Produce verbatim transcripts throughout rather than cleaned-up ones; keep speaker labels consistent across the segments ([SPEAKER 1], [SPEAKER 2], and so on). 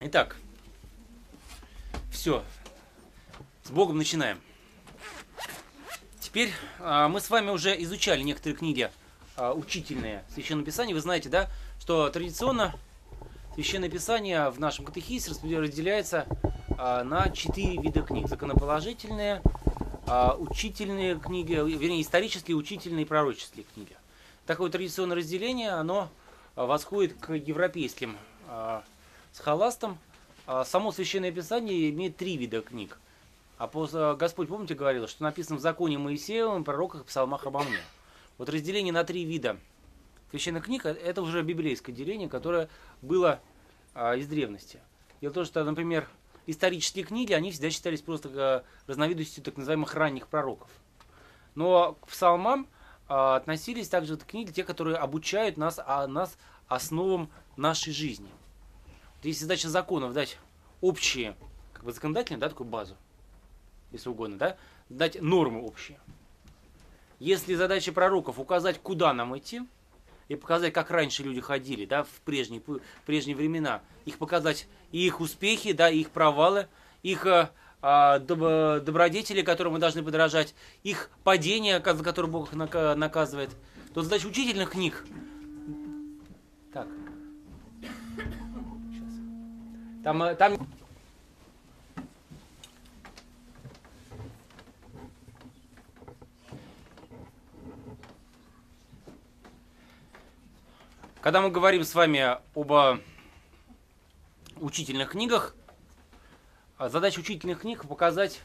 [SPEAKER 1] Итак, все, с Богом начинаем. Теперь а, мы с вами уже изучали некоторые книги а, учительные Священного Писания. Вы знаете, да, что традиционно Священное Писание в нашем катехизе разделяется а, на четыре вида книг. Законоположительные, а, учительные книги, вернее, исторические, учительные и пророческие книги. Такое традиционное разделение, оно восходит к европейским а, схоластам. А, само Священное Писание имеет три вида книг. А Господь, помните, говорил, что написано в законе Моисеевом, пророках, псалмах обо мне. Вот разделение на три вида священных книг, это уже библейское деление, которое было а, из древности. Дело в том, что, например, исторические книги, они всегда считались просто разновидностью так называемых ранних пророков. Но к псалмам а, относились также книги, те, которые обучают нас, а, нас основам нашей жизни. Вот есть задача законов дать общие, как бы законодательные, да, такую базу, если угодно, да, дать нормы общие. Если задача пророков указать, куда нам идти, и показать, как раньше люди ходили, да, в прежние, в прежние времена, их показать и их успехи, да, и их провалы, их а, доб- добродетели, которым мы должны подражать, их падения, за которые Бог их наказывает, то задача учительных книг. Так. Сейчас. Там, там... Когда мы говорим с вами об учительных книгах, задача учительных книг показать,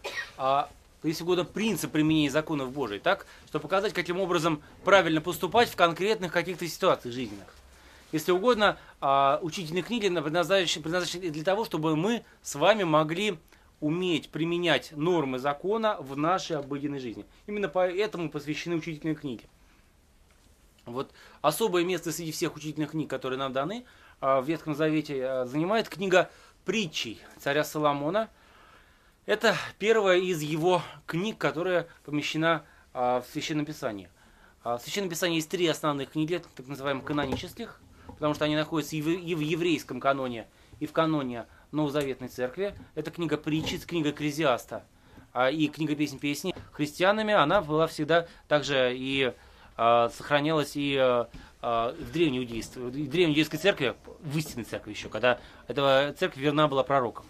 [SPEAKER 1] если угодно, принцип применения законов Божьих, так, чтобы показать, каким образом правильно поступать в конкретных каких-то ситуациях жизненных. Если угодно, учительные книги предназначены для того, чтобы мы с вами могли уметь применять нормы закона в нашей обыденной жизни. Именно поэтому посвящены учительные книги. Вот особое место среди всех учительных книг, которые нам даны в Ветхом Завете, занимает книга притчей царя Соломона. Это первая из его книг, которая помещена в Священном Писании. В Священном Писании есть три основных книги, так называемых канонических, потому что они находятся и в еврейском каноне, и в каноне Новозаветной Церкви. Это книга притчи, книга Экклезиаста и книга песен песни. Христианами она была всегда также и сохранялась и в древнеиудействе, в древнеиудейской церкви, в истинной церкви еще, когда эта церковь верна была пророкам.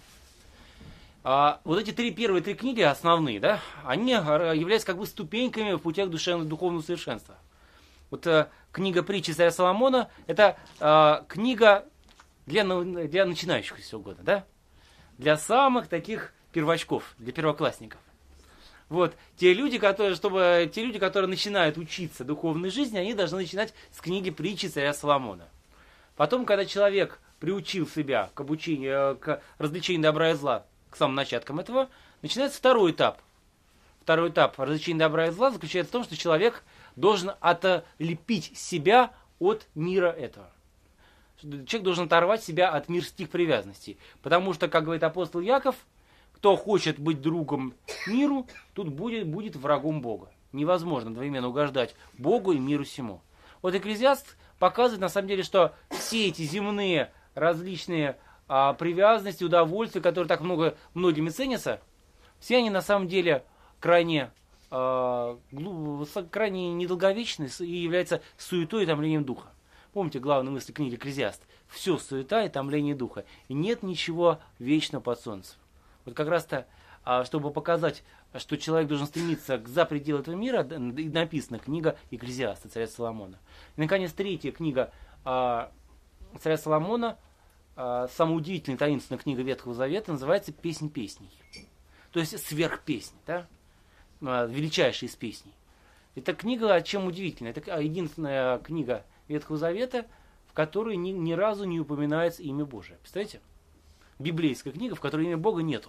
[SPEAKER 1] Вот эти три первые три книги основные, да, они являются как бы ступеньками в путях душевного духовного совершенства. Вот книга притчи царя Соломона – это книга для, для начинающих, если угодно, да, для самых таких первочков, для первоклассников. Вот, те люди, которые, чтобы, те люди, которые начинают учиться духовной жизни, они должны начинать с книги притчи царя Соломона. Потом, когда человек приучил себя к обучению, к развлечению добра и зла, к самым начаткам этого, начинается второй этап. Второй этап развлечения добра и зла заключается в том, что человек должен отлепить себя от мира этого. Человек должен оторвать себя от мирских привязанностей. Потому что, как говорит апостол Яков, кто хочет быть другом миру, тут будет, будет врагом Бога. Невозможно одновременно угождать Богу и миру сему. Вот Экклезиаст показывает на самом деле, что все эти земные различные а, привязанности, удовольствия, которые так много, многими ценятся, все они на самом деле крайне, а, глуб, крайне недолговечны и являются суетой и томлением духа. Помните главную мысль книги Экклезиаст? Все суета и томление духа. И нет ничего вечного под солнцем. Вот как раз-то, чтобы показать, что человек должен стремиться за пределы этого мира, написана книга Экклезиаста, царя Соломона. И, наконец, третья книга царя Соломона, самая удивительная таинственная книга Ветхого Завета, называется «Песнь песней». То есть сверхпесни, да? Величайшая из песней. Эта книга чем удивительна? Это единственная книга Ветхого Завета, в которой ни, ни разу не упоминается имя Божие. Представляете? Библейская книга, в которой имя Бога нету.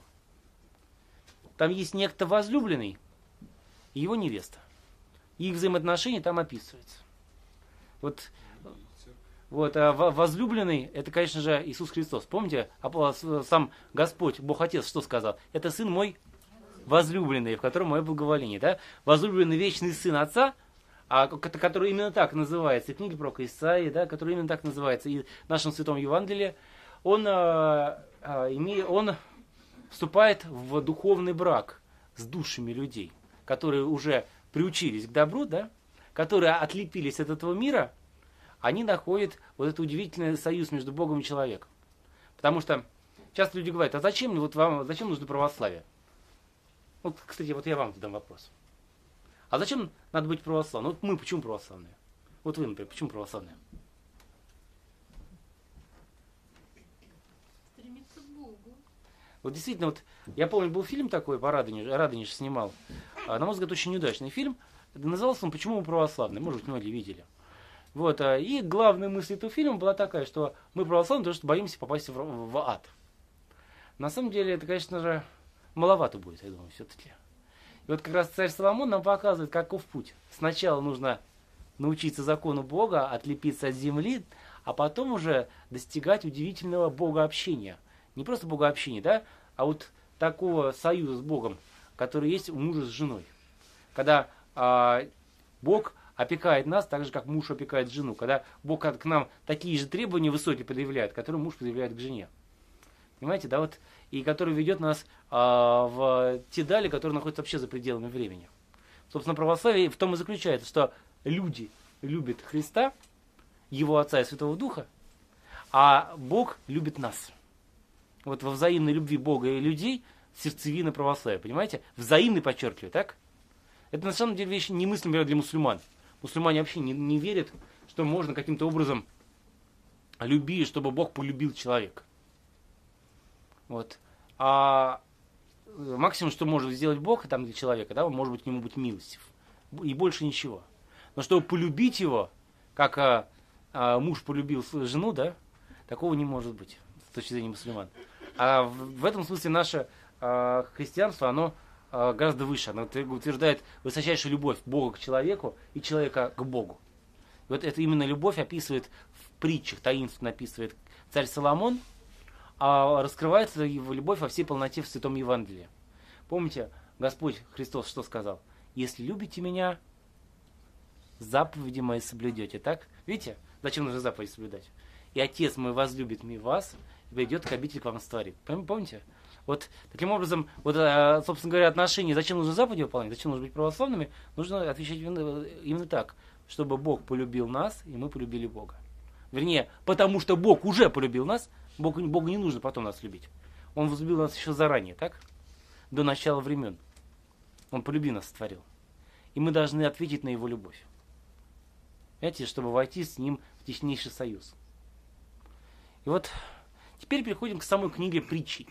[SPEAKER 1] Там есть некто возлюбленный и его невеста. И их взаимоотношения там описываются. Вот, вот а возлюбленный, это, конечно же, Иисус Христос. Помните, сам Господь, Бог Отец, что сказал? Это Сын мой возлюбленный, в котором мое благоволение. Да? Возлюбленный вечный Сын Отца, а, который именно так называется, и в книге пророка Исаии, да, который именно так называется, и в нашем Святом Евангелии, он, э, э, име, он вступает в духовный брак с душами людей, которые уже приучились к добру, да, которые отлепились от этого мира, они находят вот этот удивительный союз между Богом и человеком. Потому что часто люди говорят, а зачем, вот вам, зачем нужно православие? Вот, кстати, вот я вам задам вопрос. А зачем надо быть православным? Вот мы почему православные? Вот вы, например, почему православные?
[SPEAKER 2] Стремиться к Богу.
[SPEAKER 1] Вот действительно, вот я помню, был фильм такой, по Радонеж, Радонеж снимал. А, на мой взгляд, очень неудачный фильм. Назывался он «Почему мы православные?». Может быть, многие видели. Вот, а, и главная мысль этого фильма была такая, что мы православные, потому что боимся попасть в, в ад. На самом деле, это, конечно же, маловато будет, я думаю, все-таки. И вот как раз царь Соломон нам показывает, каков путь. Сначала нужно научиться закону Бога, отлепиться от земли, а потом уже достигать удивительного богообщения. Не просто богообщения, да, а вот такого союза с Богом, который есть у мужа с женой. Когда а, Бог опекает нас так же, как муж опекает жену. Когда Бог к нам такие же требования высокие предъявляет, которые муж предъявляет к жене. Понимаете, да, вот, и который ведет нас а, в те дали, которые находятся вообще за пределами времени. Собственно, православие в том и заключается, что люди любят Христа, Его Отца и Святого Духа, а Бог любит нас. Вот во взаимной любви Бога и людей сердцевина православия, понимаете? Взаимный, подчеркиваю, так? Это на самом деле вещь немыслимая для мусульман. Мусульмане вообще не, не верят, что можно каким-то образом любить, чтобы Бог полюбил человека. Вот. А максимум, что может сделать Бог там для человека, да, он может быть к нему быть милостив. И больше ничего. Но чтобы полюбить его, как а, а, муж полюбил свою жену, да, такого не может быть с точки зрения мусульман. А в, в этом смысле наше а, христианство, оно а, гораздо выше. Оно утверждает высочайшую любовь Бога к человеку и человека к Богу. И вот это именно любовь описывает в притчах, таинственно описывает царь Соломон, а раскрывается его любовь во всей полноте в Святом Евангелии. Помните, Господь Христос что сказал? Если любите меня, заповеди мои соблюдете. Так? Видите, зачем нужно заповеди соблюдать? И Отец мой возлюбит вас, и придет к обители к вам растворит. Помните? Вот таким образом, вот, собственно говоря, отношения, зачем нужно заповеди выполнять, зачем нужно быть православными, нужно отвечать именно, именно так, чтобы Бог полюбил нас, и мы полюбили Бога. Вернее, потому что Бог уже полюбил нас, Богу, Богу не нужно потом нас любить. Он возлюбил нас еще заранее, так? До начала времен. Он полюбил нас, сотворил. И мы должны ответить на его любовь. Понимаете, чтобы войти с ним в теснейший союз. И вот теперь переходим к самой книге притчи.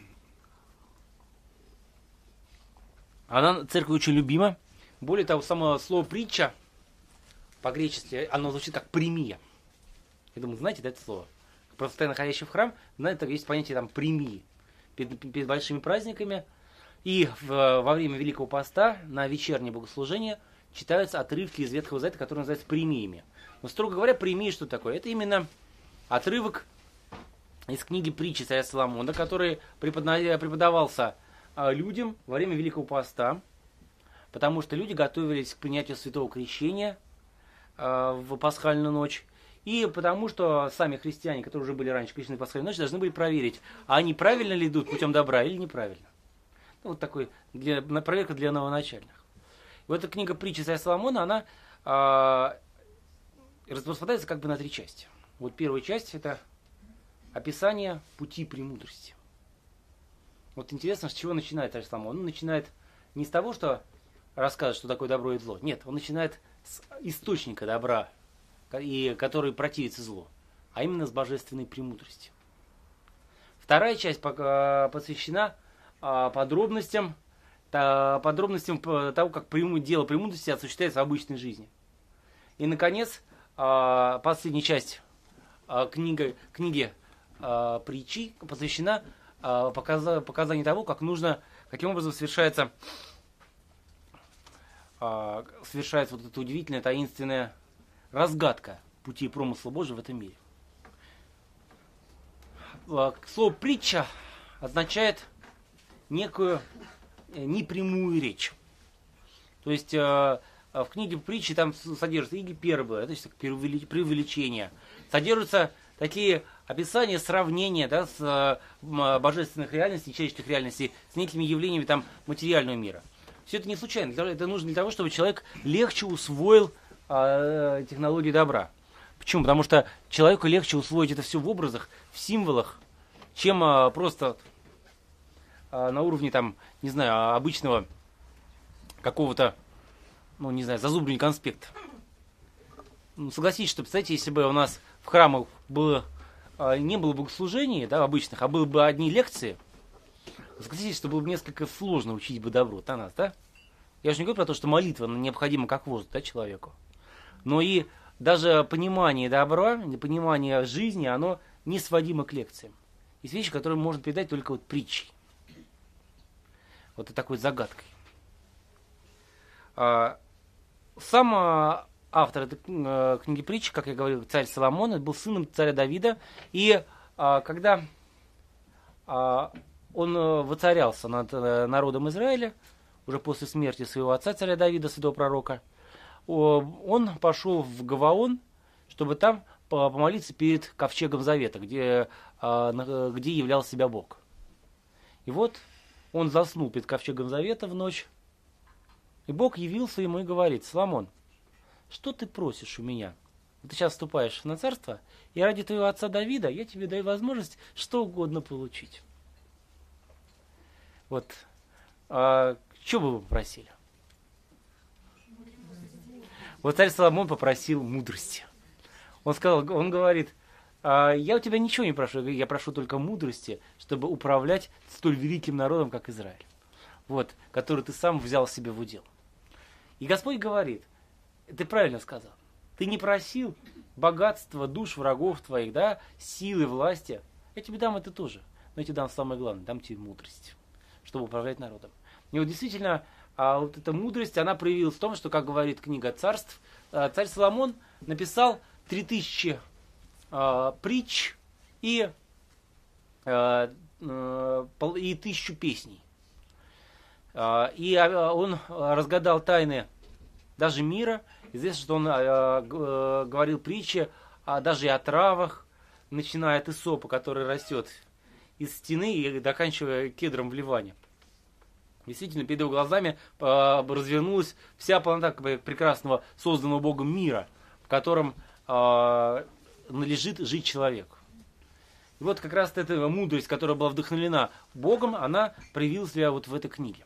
[SPEAKER 1] Она церковь очень любима. Более того, само слово притча по-гречески, оно звучит как премия. Я думаю, знаете, да, это слово? Просто находящий в храм, знаете, есть понятие там премии. Перед, перед большими праздниками и в, во время Великого Поста на вечернее богослужение читаются отрывки из Ветхого Завета, которые называются премиями. Но, строго говоря, премии что такое? Это именно отрывок из книги притчи царя Соломона, который преподавался людям во время Великого Поста, потому что люди готовились к принятию Святого Крещения в пасхальную ночь, и потому что сами христиане, которые уже были раньше крещены в пасхальную ночь, должны были проверить, а они правильно ли идут путем добра или неправильно. Ну, вот такой для, проверка для новоначальных. И вот эта книга притчи царя Соломона, она э, распадается как бы на три части. Вот первая часть — это описание пути премудрости. Вот интересно, с чего начинает царь Соломон. Он начинает не с того, что рассказывает, что такое добро и зло. Нет, он начинает с источника добра, и который противится злу, а именно с божественной премудрости. Вторая часть посвящена подробностям, подробностям того, как дело премудрости осуществляется в обычной жизни. И, наконец, последняя часть книги, книги притчи посвящена показанию того, как нужно, каким образом совершается, совершается вот эта удивительная, таинственная разгадка пути промысла Божьего в этом мире. Слово «притча» означает некую непрямую речь. То есть в книге притчи там содержится и гипербола, то есть преувеличение. Содержатся такие описания, сравнения, да, с э, божественных реальностей, человеческих реальностей с некими явлениями там, материального мира. Все это не случайно. Это нужно для того, чтобы человек легче усвоил э, технологии добра. Почему? Потому что человеку легче усвоить это все в образах, в символах, чем э, просто э, на уровне, там, не знаю, обычного какого-то, ну, не знаю, зазубренного конспекта. Ну, согласитесь, что, представьте, если бы у нас в храмах было, э, не было богослужений, да, обычных, а было бы одни лекции, согласитесь, что было бы несколько сложно учить бы добро на нас, да? Я же не говорю про то, что молитва необходима как воздух, да, человеку. Но и даже понимание добра, понимание жизни, оно не сводимо к лекциям. Есть вещи, которые можно передать только вот притчей. Вот и такой загадкой. А, сам а, автор этой а, книги притчи, как я говорил, царь Соломон, был сыном царя Давида. И а, когда а, он воцарялся над а, народом Израиля, уже после смерти своего отца, царя Давида, святого пророка, он пошел в Гаваон, чтобы там помолиться перед ковчегом Завета, где, где являл себя Бог. И вот он заснул перед ковчегом Завета в ночь, и Бог явился ему и говорит: Соломон, что ты просишь у меня? Ты сейчас вступаешь на царство, и ради твоего отца Давида я тебе даю возможность что угодно получить. Вот. А, что бы вы попросили? Вот царь Соломон попросил мудрости. Он сказал, он говорит: я у тебя ничего не прошу, я прошу только мудрости, чтобы управлять столь великим народом, как Израиль, вот, который ты сам взял себе в удел. И Господь говорит: ты правильно сказал, ты не просил богатства душ врагов твоих, да, силы, власти. Я тебе дам это тоже, но я тебе дам самое главное, дам тебе мудрость, чтобы управлять народом. И вот действительно, а вот эта мудрость, она проявилась в том, что, как говорит книга Царств, царь Соломон написал три тысячи э, притч и, э, э, и тысячу песней. Э, и он разгадал тайны даже мира. Известно, что он э, э, говорил притчи а, даже и о травах, начиная от исопа, который растет из стены, и заканчивая кедром в Ливане. Действительно, перед его глазами э, развернулась вся полнота прекрасного созданного Богом мира, в котором э, належит жить человеку. И вот как раз эта мудрость, которая была вдохновлена Богом, она проявила себя вот в этой книге.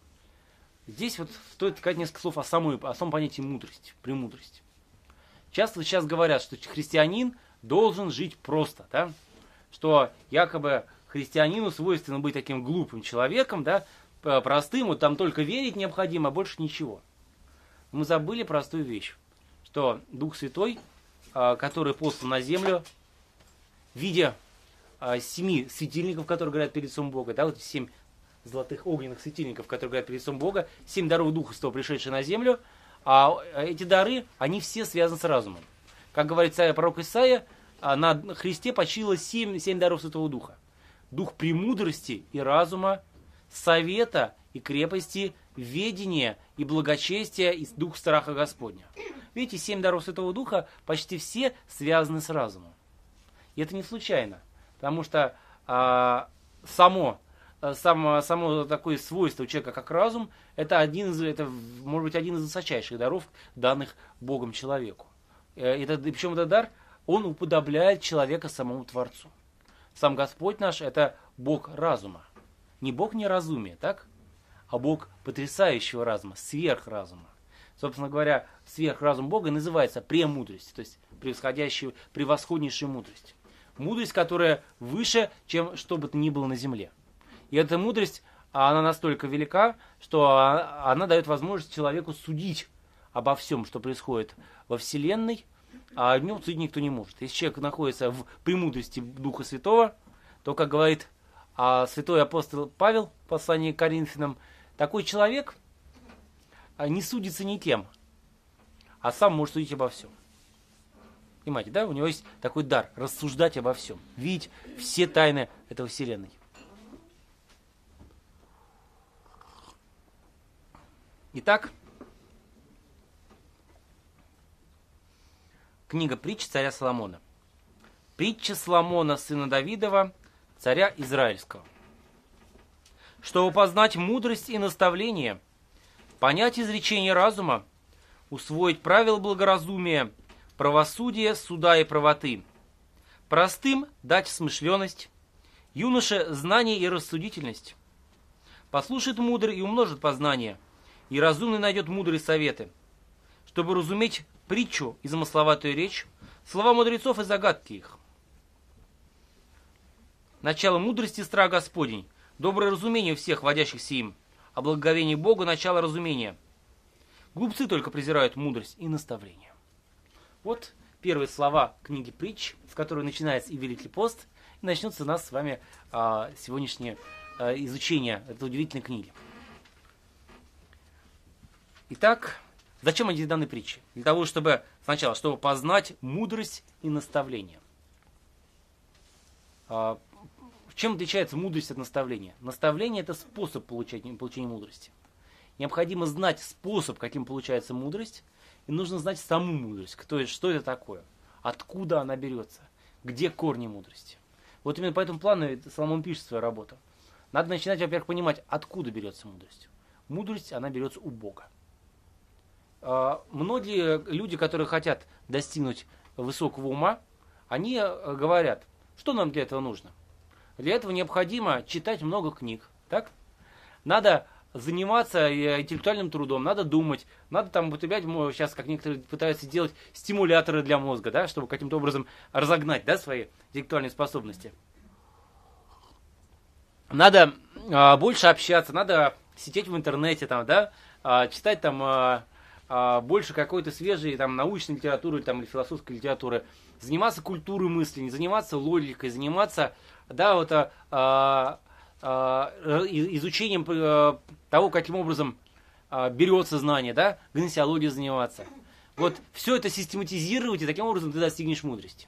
[SPEAKER 1] Здесь вот стоит сказать несколько слов о, самой, о самом понятии мудрости, премудрости. Часто сейчас говорят, что христианин должен жить просто, да? Что якобы христианину свойственно быть таким глупым человеком, да, простым, вот там только верить необходимо, а больше ничего. Мы забыли простую вещь, что Дух Святой, который послан на землю в виде семи светильников, которые горят перед лицом Бога, да, вот семь золотых огненных светильников, которые горят перед лицом Бога, семь даров Духа Святого, пришедшие на землю, а эти дары, они все связаны с разумом. Как говорит царь пророк Исаия, на Христе почило семь, семь даров Святого Духа. Дух премудрости и разума, совета и крепости, ведения и благочестия и дух страха Господня. Видите, семь даров Святого Духа почти все связаны с разумом. И это не случайно, потому что а, само, само, само такое свойство у человека, как разум, это, один из, это может быть один из высочайших даров, данных Богом человеку. Это, причем этот дар, он уподобляет человека самому Творцу. Сам Господь наш – это Бог разума. Не Бог неразумия, так? А Бог потрясающего разума, сверхразума. Собственно говоря, сверхразум Бога называется премудростью, то есть превосходящей, превосходнейшей мудрость. Мудрость, которая выше, чем что бы то ни было на земле. И эта мудрость, она настолько велика, что она дает возможность человеку судить обо всем, что происходит во Вселенной, а о нем судить никто не может. Если человек находится в премудрости Духа Святого, то, как говорит а святой апостол Павел в послании к Коринфянам, такой человек не судится ни тем, а сам может судить обо всем. Понимаете, да? У него есть такой дар рассуждать обо всем, видеть все тайны этого вселенной. Итак, книга притч царя Соломона. Притча Соломона, сына Давидова, царя Израильского. Чтобы познать мудрость и наставление, понять изречение разума, усвоить правила благоразумия, правосудия, суда и правоты, простым дать смышленность, юноше знание и рассудительность. Послушает мудрый и умножит познание, и разумный найдет мудрые советы. Чтобы разуметь притчу и замысловатую речь, слова мудрецов и загадки их. Начало мудрости страх Господень, доброе разумение всех, водящихся им, а благоговение Богу начало разумения. Глупцы только презирают мудрость и наставление. Вот первые слова книги притч, с которой начинается и Великий пост, и начнется у нас с вами а, сегодняшнее а, изучение этой удивительной книги. Итак, зачем эти даны притчи? Для того, чтобы сначала, чтобы познать мудрость и наставление. А, чем отличается мудрость от наставления? Наставление – это способ получения, получения мудрости. Необходимо знать способ, каким получается мудрость, и нужно знать саму мудрость, то есть, что это такое, откуда она берется, где корни мудрости. Вот именно по этому плану Соломон пишет свою работу. Надо начинать, во-первых, понимать, откуда берется мудрость. Мудрость, она берется у Бога. Многие люди, которые хотят достигнуть высокого ума, они говорят, что нам для этого нужно. Для этого необходимо читать много книг, так? Надо заниматься интеллектуальным трудом, надо думать, надо там употреблять, сейчас, как некоторые пытаются делать, стимуляторы для мозга, да, чтобы каким-то образом разогнать, да, свои интеллектуальные способности. Надо а, больше общаться, надо сидеть в интернете, там, да, а, читать там а, а, больше какой-то свежей там, научной литературы там, или философской литературы, заниматься культурой мысли, не заниматься логикой, заниматься, да, вот, а, а, изучением того, каким образом берется знание, да, гносеологией заниматься. Вот все это систематизировать, и таким образом ты достигнешь мудрости.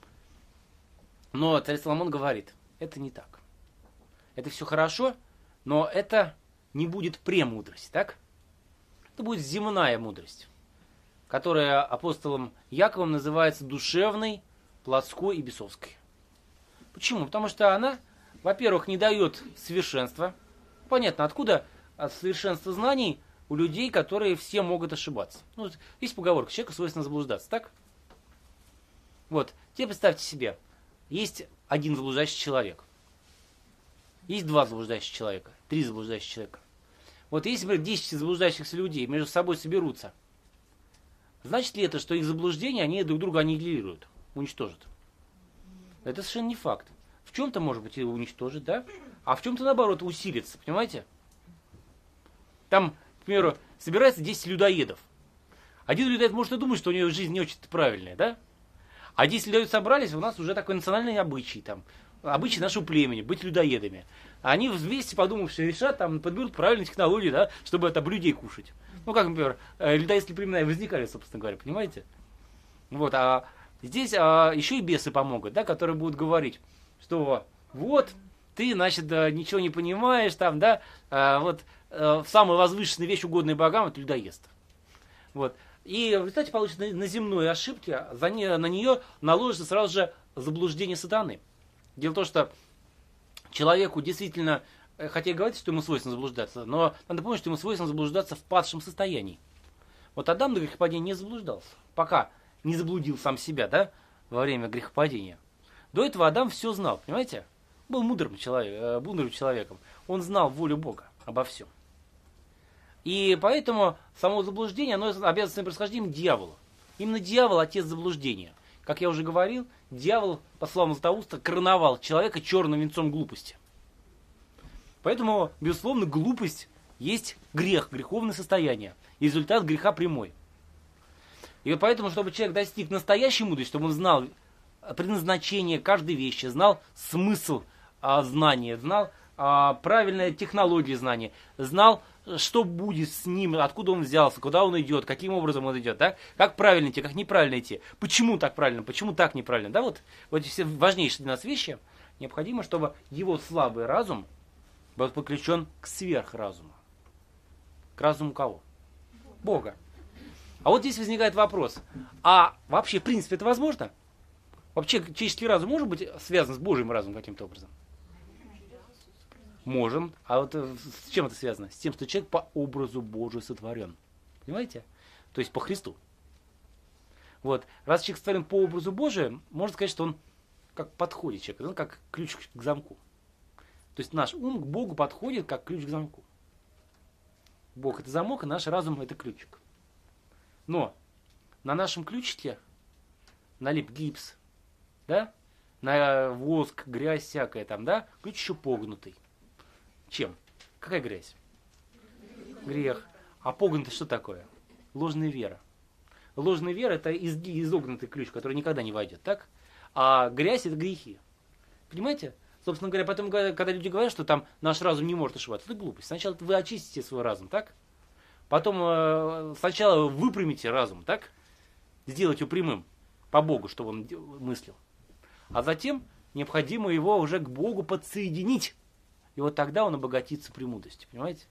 [SPEAKER 1] Но царь Соломон говорит, это не так. Это все хорошо, но это не будет премудрость, так? Это будет земная мудрость, которая апостолом Яковом называется душевной, плотской и бесовской. Почему? Потому что она, во-первых, не дает совершенства. Понятно, откуда от совершенства знаний у людей, которые все могут ошибаться. Ну, есть поговорка, человеку свойственно заблуждаться, так? Вот, теперь представьте себе, есть один заблуждающий человек. Есть два заблуждающих человека, три заблуждающих человека. Вот если, например, десять заблуждающихся людей между собой соберутся, значит ли это, что их заблуждения, они друг друга аннигилируют, уничтожат? Это совершенно не факт. В чем-то, может быть, и уничтожит, да? А в чем-то, наоборот, усилится, понимаете? Там, к примеру, собирается десять людоедов. Один людоед может и думать, что у него жизнь не очень-то правильная, да? А десять людоедов собрались, у нас уже такой национальный обычай, там, обычай нашего племени, быть людоедами. Они вместе, подумавши, решат, там, подберут правильные технологии, да, чтобы это людей кушать. Ну, как, например, людоедские племена возникали, собственно говоря, понимаете? Вот, а здесь а, еще и бесы помогут, да, которые будут говорить, что вот, ты, значит, ничего не понимаешь, там, да, а, вот, а, самая возвышенная вещь, угодная богам, это людоедство. Вот. И в результате получится на, на земной ошибке, за не, на нее наложится сразу же заблуждение сатаны. Дело в том, что человеку действительно, хотя и говорится, что ему свойственно заблуждаться, но надо помнить, что ему свойственно заблуждаться в падшем состоянии. Вот Адам до грехопадения не заблуждался, пока не заблудил сам себя, да, во время грехопадения. До этого Адам все знал, понимаете? Был мудрым, человек, мудрым человеком. Он знал волю Бога обо всем. И поэтому само заблуждение, оно обязано своим происхождением дьяволу. Именно дьявол – отец заблуждения. Как я уже говорил, дьявол, по словам Златоуста, короновал человека черным венцом глупости. Поэтому, безусловно, глупость есть грех, греховное состояние. И результат греха прямой. И поэтому, чтобы человек достиг настоящей мудрости, чтобы он знал предназначение каждой вещи, знал смысл а, знания, знал а, правильные технологии знания, знал, что будет с ним, откуда он взялся, куда он идет, каким образом он идет, да? Как правильно идти, как неправильно идти, почему так правильно, почему так неправильно. Да? Вот, вот эти все важнейшие для нас вещи, необходимо, чтобы его слабый разум был подключен к сверхразуму. К разуму кого? Бога. А вот здесь возникает вопрос, а вообще в принципе это возможно? Вообще, человеческий разум может быть связан с Божьим разумом каким-то образом? Можем. А вот с чем это связано? С тем, что человек по образу Божию сотворен. Понимаете? То есть по Христу. Вот. Раз человек сотворен по образу Божию, можно сказать, что он как подходит человек, он как ключ к замку. То есть наш ум к Богу подходит как ключ к замку. Бог это замок, а наш разум это ключик. Но на нашем ключике налип гипс, да? На воск, грязь всякая там, да? Ключ еще погнутый. Чем? Какая грязь? Грех. А погнутый что такое? Ложная вера. Ложная вера это изогнутый ключ, который никогда не войдет, так? А грязь это грехи. Понимаете? Собственно говоря, потом, когда люди говорят, что там наш разум не может ошибаться, это глупость. Сначала вы очистите свой разум, так? Потом э, сначала выпрямите разум, так? Сделайте его прямым по Богу, чтобы он мыслил. А затем необходимо его уже к Богу подсоединить. И вот тогда он обогатится премудростью, понимаете?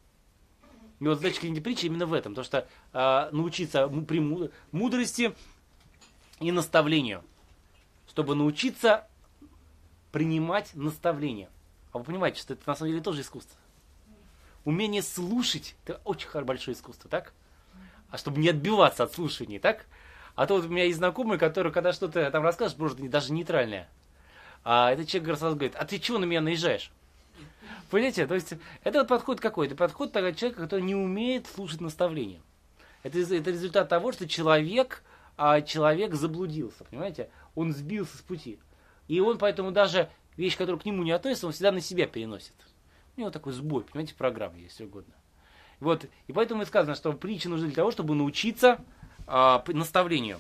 [SPEAKER 1] И вот задача книги притчи именно в этом. То, что э, научиться прему- мудрости и наставлению. Чтобы научиться принимать наставления. А вы понимаете, что это на самом деле тоже искусство. Умение слушать, это очень большое искусство, так? А чтобы не отбиваться от слушания, так? А то вот у меня есть знакомый, который, когда что-то там расскажет, просто даже нейтральное. А этот человек сразу говорит, а ты чего на меня наезжаешь? Понимаете? То есть, это вот подход какой? Это подход того человека, который не умеет слушать наставления. Это, это результат того, что человек, а, человек заблудился, понимаете? Он сбился с пути. И он поэтому даже вещь, которая к нему не относится, он всегда на себя переносит. У него такой сбой, понимаете, программа, если угодно. Вот. И поэтому и сказано, что притчи нужны для того, чтобы научиться э, наставлению.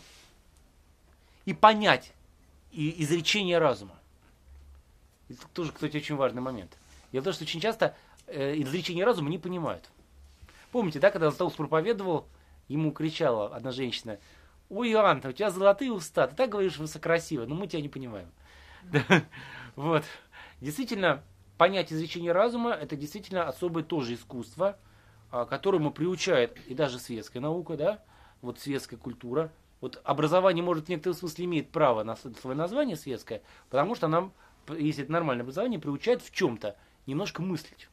[SPEAKER 1] И понять и изречение разума. Это тоже, кстати, очень важный момент. Дело в том, что очень часто э, изречение разума не понимают. Помните, да, когда Златоуст проповедовал, ему кричала одна женщина: ой, Иоанн, у тебя золотые уста, ты так говоришь высококрасиво, но мы тебя не понимаем. Вот. Действительно, понять изречение разума, это действительно особое тоже искусство, которому приучает и даже светская наука, да, вот светская культура. Вот образование, может, в некотором смысле имеет право на свое название светское, потому что нам, если это нормальное образование, приучает в чем-то немножко мыслить.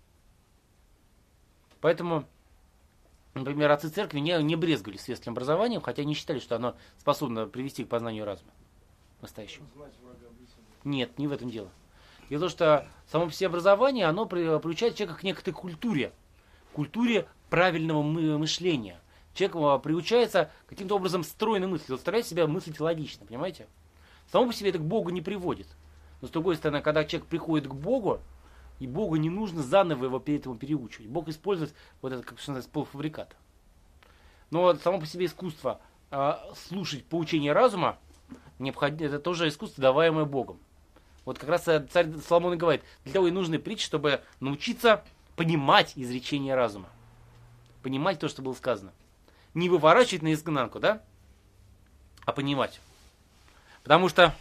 [SPEAKER 1] Поэтому, например, отцы церкви не, не брезговали светским образованием, хотя не считали, что оно способно привести к познанию разума настоящему. Нет, не в этом дело. Дело в том, что само по себе образование, оно приучает человека к некоторой культуре. Культуре правильного мышления. Человек приучается каким-то образом стройно мыслить, заставлять себя мыслить логично, понимаете? Само по себе это к Богу не приводит. Но с другой стороны, когда человек приходит к Богу, и Богу не нужно заново его перед этим переучивать. Бог использует вот это, как что называется, полуфабрикат. Но само по себе искусство э, слушать поучение разума, необходимо, это тоже искусство, даваемое Богом. Вот как раз царь Соломон и говорит, для того и нужны притчи, чтобы научиться понимать изречение разума. Понимать то, что было сказано. Не выворачивать наизнанку, да? А понимать. Потому что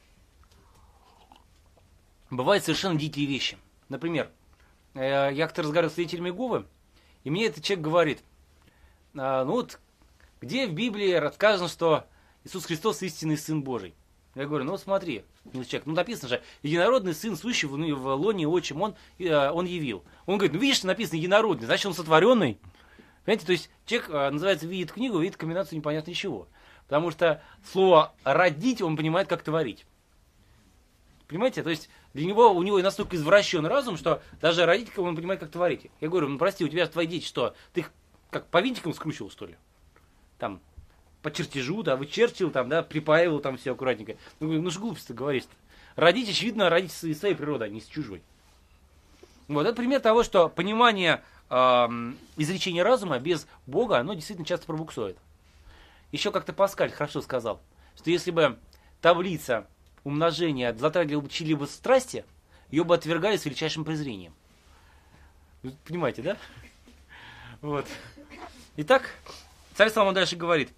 [SPEAKER 1] бывают совершенно дикие вещи. Например, я как-то разговаривал с свидетелями Иеговы, и мне этот человек говорит, ну вот, где в Библии рассказано, что Иисус Христос истинный Сын Божий? Я говорю, ну вот смотри, человек, ну написано же, единородный сын, сущий в, в лоне отчим, он, он явил. Он говорит, ну видишь, что написано единородный, значит он сотворенный. Понимаете, то есть человек, называется, видит книгу, видит комбинацию непонятно чего. Потому что слово «родить» он понимает, как творить. Понимаете, то есть для него, у него настолько извращен разум, что даже родить он понимает, как творить. Я говорю, ну прости, у тебя твои дети что, ты их как по винтикам скручивал, что ли? Там, по чертежу, да, вычерчивал, там, да, припаивал там все аккуратненько. Ну, говорю, ну ж глупость ты говоришь-то. Родить, очевидно, родить из своей природы, а не с чужой. Вот, это пример того, что понимание э, изречения разума без Бога, оно действительно часто пробуксует. Еще как-то Паскаль хорошо сказал, что если бы таблица умножения затрагивала чьи-либо страсти, ее бы отвергали с величайшим презрением. Вы понимаете, да? Вот. Итак, царь Соломон дальше говорит,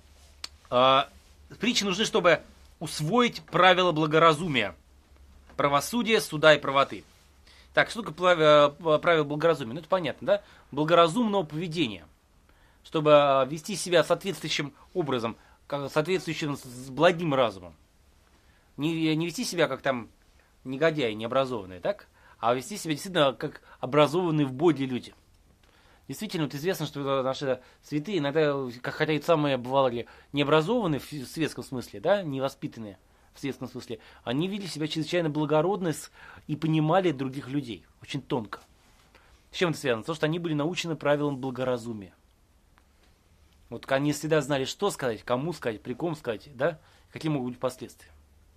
[SPEAKER 1] притчи нужны, чтобы усвоить правила благоразумия, правосудия, суда и правоты. Так, что такое правила благоразумия? Ну, это понятно, да? Благоразумного поведения. Чтобы вести себя соответствующим образом, соответствующим с благим разумом. не, не вести себя как там негодяи, необразованные, так? А вести себя действительно как образованные в Боге люди. Действительно, вот известно, что наши святые иногда, хотя и самые бывали необразованные в светском смысле, да, невоспитанные в светском смысле, они вели себя чрезвычайно благородно и понимали других людей очень тонко. С чем это связано? Потому что они были научены правилам благоразумия. Вот они всегда знали, что сказать, кому сказать, при ком сказать, да, какие могут быть последствия.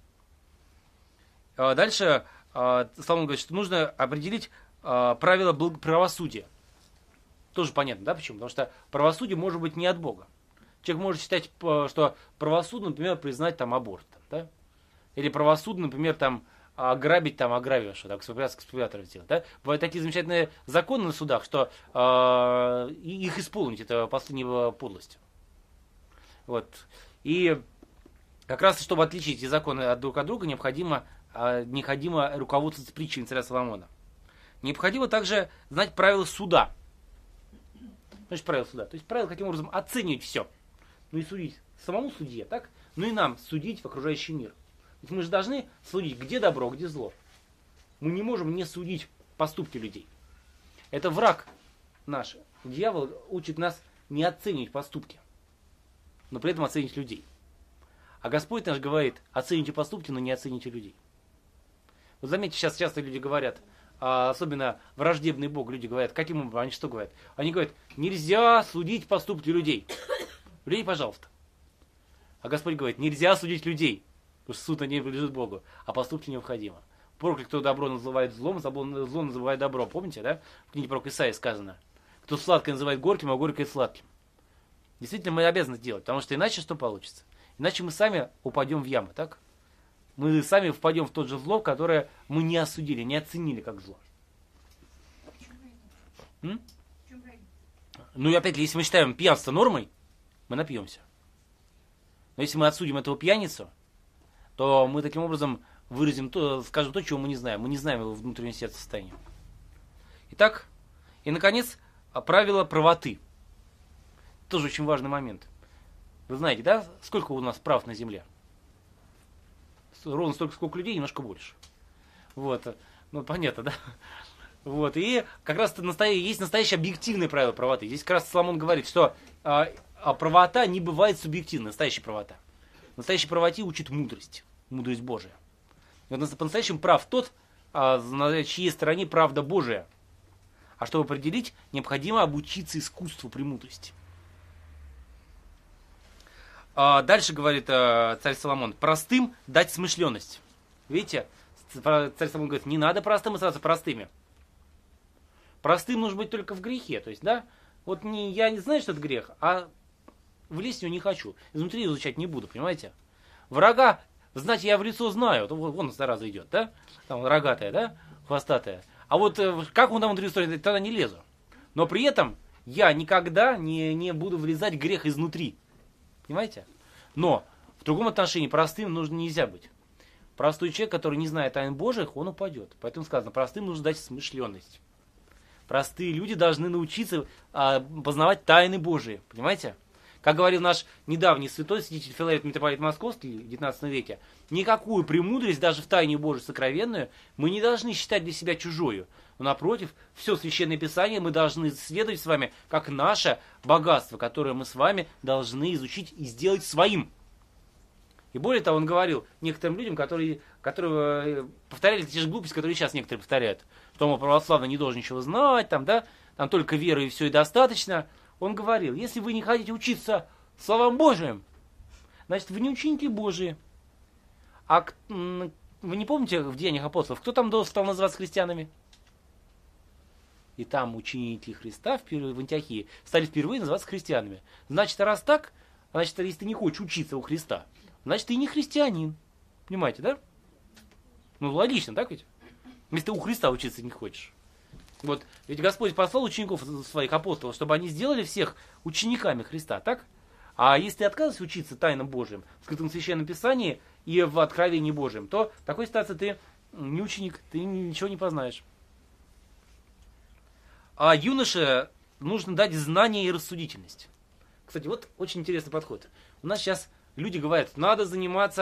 [SPEAKER 1] А дальше Соломон говорит, что нужно определить правила правосудия. Тоже понятно, да, почему? Потому что правосудие может быть не от Бога. Человек может считать, что правосудно, например, признать там аборт, да? Или правосудно, например, там ограбить там ограбившего, так, эксплуататора сделать, да? Бывают такие замечательные законы на судах, что э, их исполнить, это последняя подлость. Вот. И как раз, чтобы отличить эти законы от друг от друга, необходимо, э, необходимо руководствоваться притчами царя Соломона. Необходимо также знать правила суда. Значит, правила суда. То есть правила, каким образом оценивать все. Ну и судить самому судье, так? Ну и нам судить в окружающий мир. Ведь мы же должны судить, где добро, где зло. Мы не можем не судить поступки людей. Это враг наш. Дьявол учит нас не оценивать поступки, но при этом оценить людей. А Господь наш говорит, оцените поступки, но не оцените людей. Вот заметьте, сейчас часто люди говорят, особенно враждебный Бог, люди говорят, каким образом, они что говорят? Они говорят, нельзя судить поступки людей. Людей, пожалуйста. А Господь говорит, нельзя судить людей, потому что суд не принадлежит Богу, а поступки необходимо. Проклят, кто добро называет злом, зло называет добро. Помните, да? В книге пророка Исаии сказано, кто сладкое называет горьким, а горькое сладким. Действительно, мы обязаны делать, потому что иначе что получится? Иначе мы сами упадем в яму, так? Мы сами впадем в тот же зло, которое мы не осудили, не оценили как зло. М? Ну и опять, если мы считаем пьянство нормой, мы напьемся. Но если мы отсудим этого пьяницу, то мы таким образом выразим то, скажем то, чего мы не знаем. Мы не знаем его внутреннее сердце состояние. Итак, и наконец, правило правоты. Тоже очень важный момент. Вы знаете, да, сколько у нас прав на земле? Ровно столько, сколько людей, немножко больше. Вот. Ну, понятно, да? Вот. И как раз есть настоящее объективное правило правоты. Здесь как раз Соломон говорит, что а, а правота не бывает субъективной, настоящая правота. Настоящей правоте учит мудрость. Мудрость Божия. И вот по-настоящему прав тот, а, на чьей стороне правда Божия. А чтобы определить, необходимо обучиться искусству премудрости. А дальше говорит а, царь Соломон, простым дать смышленность. Видите, царь Соломон говорит, не надо простым оставаться простыми. Простым нужно быть только в грехе. То есть, да, вот не, я не знаю, что это грех, а влезть в него не хочу. Изнутри изучать не буду, понимаете? Врага знать я в лицо знаю. Вот вон зараза идет, да? Там рогатая, да? Хвостатая. А вот как он там внутри устроен, тогда не лезу. Но при этом я никогда не, не буду влезать в грех изнутри. Понимаете? Но в другом отношении простым нужно нельзя быть. Простой человек, который не знает тайн Божьих, он упадет. Поэтому сказано, простым нужно дать смышленность. Простые люди должны научиться а, познавать тайны Божии. Понимаете? Как говорил наш недавний святой святитель Филарет митрополит Московский в девятнадцатом веке, никакую премудрость, даже в тайне Божией сокровенную, мы не должны считать для себя чужою. Но напротив, все Священное Писание мы должны исследовать с вами как наше богатство, которое мы с вами должны изучить и сделать своим. И более того, он говорил некоторым людям, которые, которые повторяли те же глупости, которые сейчас некоторые повторяют, что, мол, православный не должен ничего знать, там, да, там только вера и все и достаточно. Он говорил, если вы не хотите учиться словам Божиим, значит, вы не ученики Божии. А вы не помните в Деяниях апостолов, кто там должен стал называться христианами? И там ученики Христа в Антиохии стали впервые называться христианами. Значит, раз так, значит, если ты не хочешь учиться у Христа, значит, ты не христианин. Понимаете, да? Ну, логично, так ведь? Если ты у Христа учиться не хочешь. Вот, ведь Господь послал учеников своих апостолов, чтобы они сделали всех учениками Христа, так? А если ты отказываешься учиться тайнам Божьим, в скрытом Священном Писании и в откровении Божьем, то в такой ситуации ты не ученик, ты ничего не познаешь. А юноше нужно дать знание и рассудительность. Кстати, вот очень интересный подход. У нас сейчас люди говорят, надо заниматься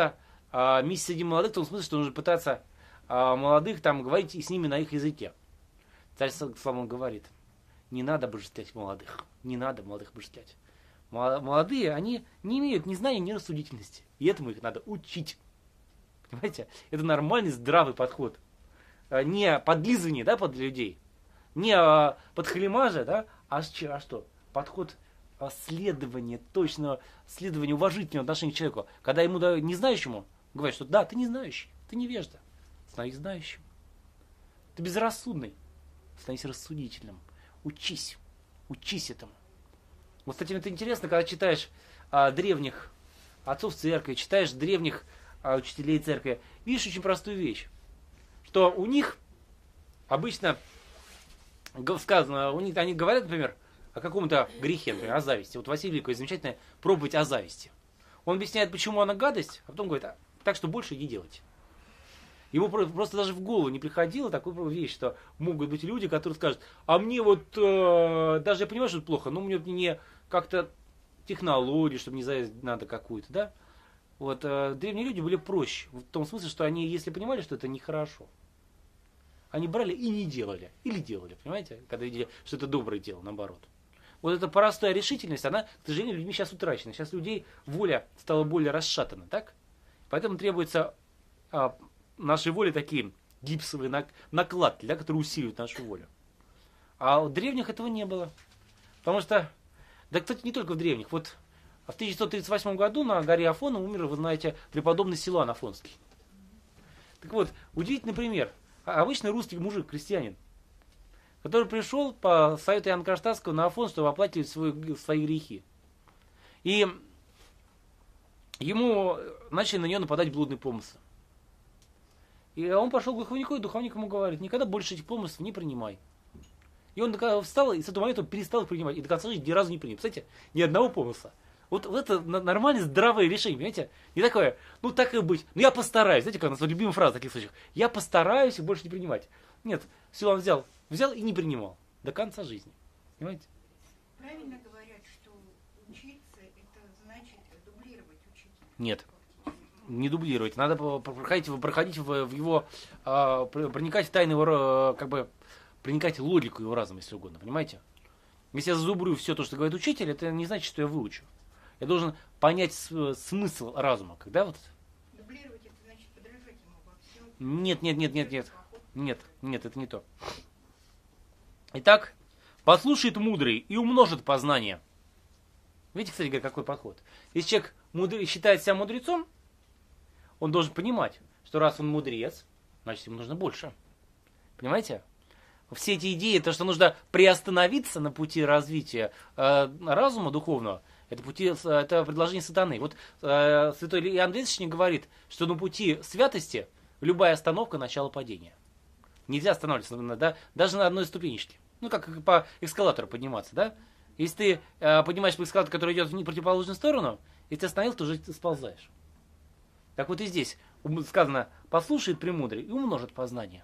[SPEAKER 1] а, миссия среди молодых в том смысле, что нужно пытаться а, молодых там говорить и с ними на их языке. Царь Соломон говорит, не надо обожествлять молодых, не надо молодых обожествлять. Молодые, они не имеют ни знания, ни рассудительности. И этому их надо учить. Понимаете? Это нормальный, здравый подход. Не подлизывание, да, под людей, не а, подхалимажа, да, а, а что? Подход а, следования, точного следования, уважительного отношения к человеку. Когда ему, да, не знающему, говорят, что да, ты не знающий, ты невежда, становись знающим. Ты безрассудный, становись рассудительным. Учись, учись этому. Вот, кстати, это интересно, когда читаешь а, древних отцов церкви, читаешь древних а, учителей церкви, видишь очень простую вещь, что у них обычно сказано, у них, они говорят, например, о каком-то грехе, например, о зависти. Вот Василий Великий замечательная проповедь о зависти. Он объясняет, почему она гадость, а потом говорит, а, так что больше не делайте. Ему просто даже в голову не приходило такую вещь, что могут быть люди, которые скажут, а мне вот, э, даже я понимаю, что это плохо, но мне не как-то технологии, чтобы не зависть надо какую-то, да? Вот, э, древние люди были проще, в том смысле, что они, если понимали, что это нехорошо, они брали и не делали, или делали, понимаете, когда видели, что это доброе дело, наоборот. Вот эта простая решительность, она, к сожалению, людьми сейчас утрачена. Сейчас людей воля стала более расшатана, так? Поэтому требуется а, нашей воле такие гипсовые накладки, да, которые усиливают нашу волю. А у древних этого не было. Потому что, да, кстати, не только в древних. Вот в тысяча девятьсот тридцать восьмом году на горе Афона умер, вы знаете, преподобный Силуан Афонский. Так вот, удивительный пример. Обычный русский мужик, крестьянин, который пришел по совету Иоанна Кронштадтского на Афон, чтобы оплатить свои, свои грехи. И ему начали на него нападать блудные помыслы. И он пошел к духовнику, и духовник ему говорит, никогда больше этих помыслов не принимай. И он встал, и с этого момента он перестал их принимать. И до конца жизни ни разу не принял. Кстати, ни одного помысла. Вот, вот это нормальное, здравое решение, понимаете? Не такое, ну так и быть. Ну я постараюсь. Знаете, как у нас любимая фраза в таких случаях? Я постараюсь их больше не принимать. Нет, Силуан взял, взял и не принимал. До конца жизни. Понимаете?
[SPEAKER 2] Правильно говорят, что учиться, это значит дублировать учителя?
[SPEAKER 1] Нет. Не дублировать. Надо проходить, проходить в, в его, а, проникать в тайны его, как бы, проникать в логику его разума, если угодно. Понимаете? Если я зазубрю все то, что говорит учитель, это не значит, что я выучу. Я должен понять смысл разума. Когда вот...
[SPEAKER 2] Дублировать это значит подражать ему во всем.
[SPEAKER 1] Нет, нет, нет, нет, нет. Нет, нет, это не то. Итак, послушает мудрый и умножит познание. Видите, кстати, какой подход? Если человек мудрый, считает себя мудрецом, он должен понимать, что раз он мудрец, значит ему нужно больше. Понимаете? Все эти идеи, то, что нужно приостановиться на пути развития э, разума духовного, это, пути, это предложение сатаны. Вот э, святой Иоанн Крестительный говорит, что на пути святости любая остановка – начало падения. Нельзя останавливаться, да, даже на одной ступенечке. Ну, как по эскалатору подниматься, да? Если ты э, поднимаешь по эскалатору, который идет в противоположную сторону, если ты остановился, то уже сползаешь. Так вот и здесь сказано, послушает премудрый и умножит познание.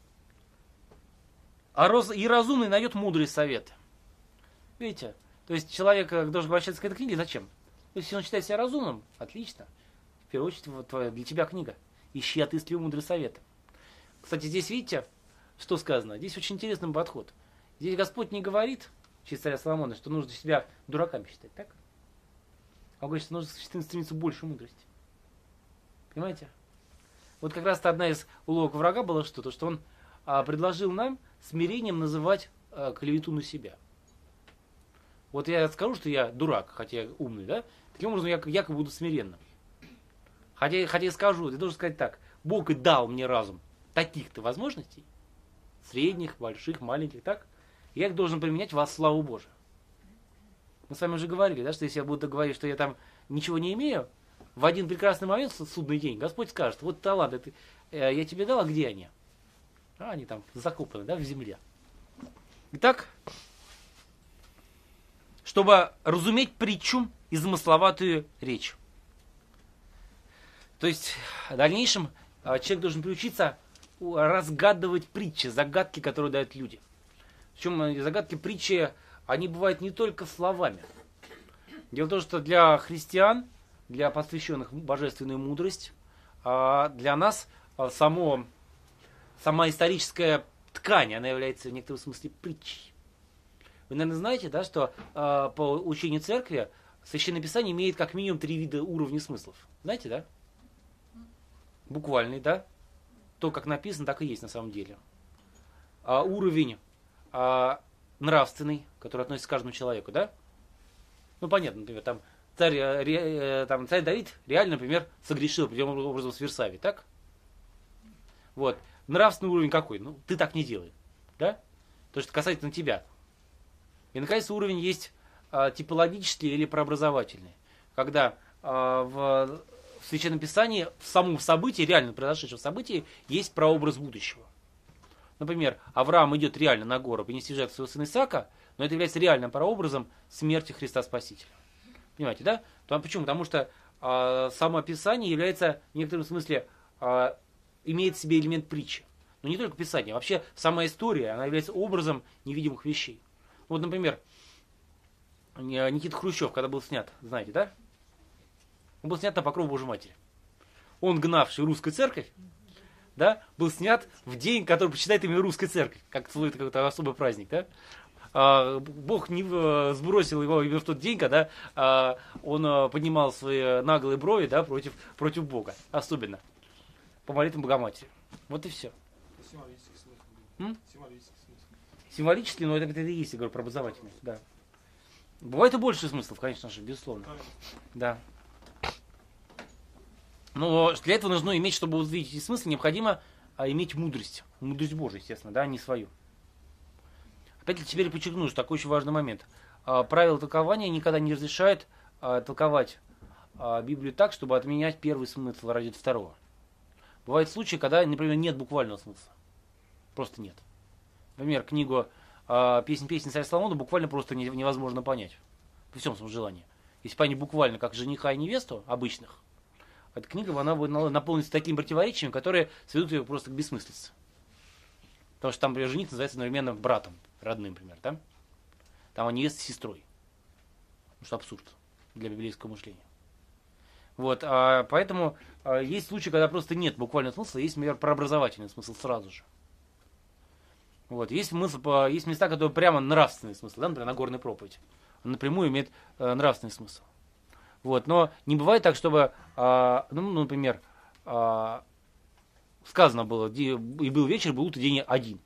[SPEAKER 1] А роз, и разумный найдет мудрый совет. Видите? То есть человек должен обращаться к этой книге. Зачем? Если он считает себя разумным, отлично. В первую очередь, вот, для тебя книга. Ищи, отыскивай мудрый совет. Кстати, здесь видите, что сказано? Здесь очень интересный подход. Здесь Господь не говорит, через царя Соломона, что нужно себя дураками считать, так? Он говорит, что нужно стремиться больше мудрости. Понимаете? Вот как раз-то одна из уловок врага была что-то, что он а, предложил нам смирением называть а, клевету на себя. Вот я скажу, что я дурак, хотя я умный, да? Таким образом, я якобы буду смиренным. Хотя, хотя я скажу, я должен сказать так. Бог и дал мне разум таких-то возможностей, средних, больших, маленьких, так? Я их должен применять во славу Божию. Мы с вами уже говорили, да, что если я буду говорить, что я там ничего не имею, в один прекрасный момент, судный день, Господь скажет, вот таланты ты, э, я тебе дал, а где они? А они там закопаны, да, в земле. Итак, чтобы разуметь притчу и замысловатую речь. То есть в дальнейшем человек должен приучиться разгадывать притчи, загадки, которые дают люди. Причем загадки, притчи, они бывают не только словами. Дело в том, что для христиан, для посвященных божественную мудрость, а, для нас а, само, сама историческая ткань, она является в некотором смысле притчей. Вы, наверное, знаете, да, что а, по учению церкви Священное Писание имеет как минимум три вида уровней смыслов. Знаете, да? Буквальный, да? То, как написано, так и есть на самом деле. А, уровень а, нравственный, который относится к каждому человеку, да? Ну, понятно, например, там царь, ре, там, царь Давид реально, например, согрешил определенным образом с Версавией, так? Вот. Нравственный уровень какой? Ну, ты так не делай, да? То, что касательно тебя. И, наконец, уровень есть а, типологический или прообразовательный. Когда а, в, в Священном Писании в самом событии, реально произошедшем событии, есть прообраз будущего. Например, Авраам идет реально на гору принести жертву своего сына Исаака, но это является реальным прообразом смерти Христа Спасителя. Понимаете, да? Там, почему? Потому что э, само Писание является в некотором смысле, э, имеет в себе элемент притчи. Но не только Писание, вообще сама история, она является образом невидимых вещей. Вот, например, Никита Хрущев, когда был снят, знаете, да? Он был снят на покров Божьей Матери. Он, гнавший русскую церковь, да, был снят в день, который почитает именно русская церковь, как целует какой-то особый праздник, да. А, Бог не сбросил его именно в тот день, когда а, он а, поднимал свои наглые брови, да, против, против Бога, особенно по молитвам Богоматери. Вот и все.
[SPEAKER 3] Символический смысл. Символический смысл.
[SPEAKER 1] Символический, но это, это и есть, я говорю, про образовательность, да. Бывает и больше смыслов, конечно же, безусловно. Да. Но для этого нужно иметь, чтобы увидеть эти смыслы, необходимо а, иметь мудрость. Мудрость Божию, естественно, да, не свою. Опять теперь подчеркну, что такой очень важный момент. А, правила толкования никогда не разрешают а, толковать а, Библию так, чтобы отменять первый смысл ради второго. Бывают случаи, когда, например, нет буквального смысла. Просто нет. Например, книгу а, «Песнь песни царя Соломона» буквально просто не, невозможно понять. При всем своем желании. Если понять буквально, как жениха и невесту обычных, эта книга, она будет наполниться такими противоречиями, которые сведут ее просто к бессмыслице. Потому что там, например, жених называется одновременно братом, родным, например, да? Там а невеста сестрой. Потому что абсурд для библейского мышления. Вот, а, поэтому а, есть случаи, когда просто нет буквального смысла, есть, например, прообразовательный смысл сразу же. Вот, есть, смысл, есть места, которые прямо нравственный смысл, да, например, Нагорная проповедь. Он напрямую имеет а, нравственный смысл. Вот, но не бывает так, чтобы, а, ну, например, а, сказано было, и был вечер, был утро, день один.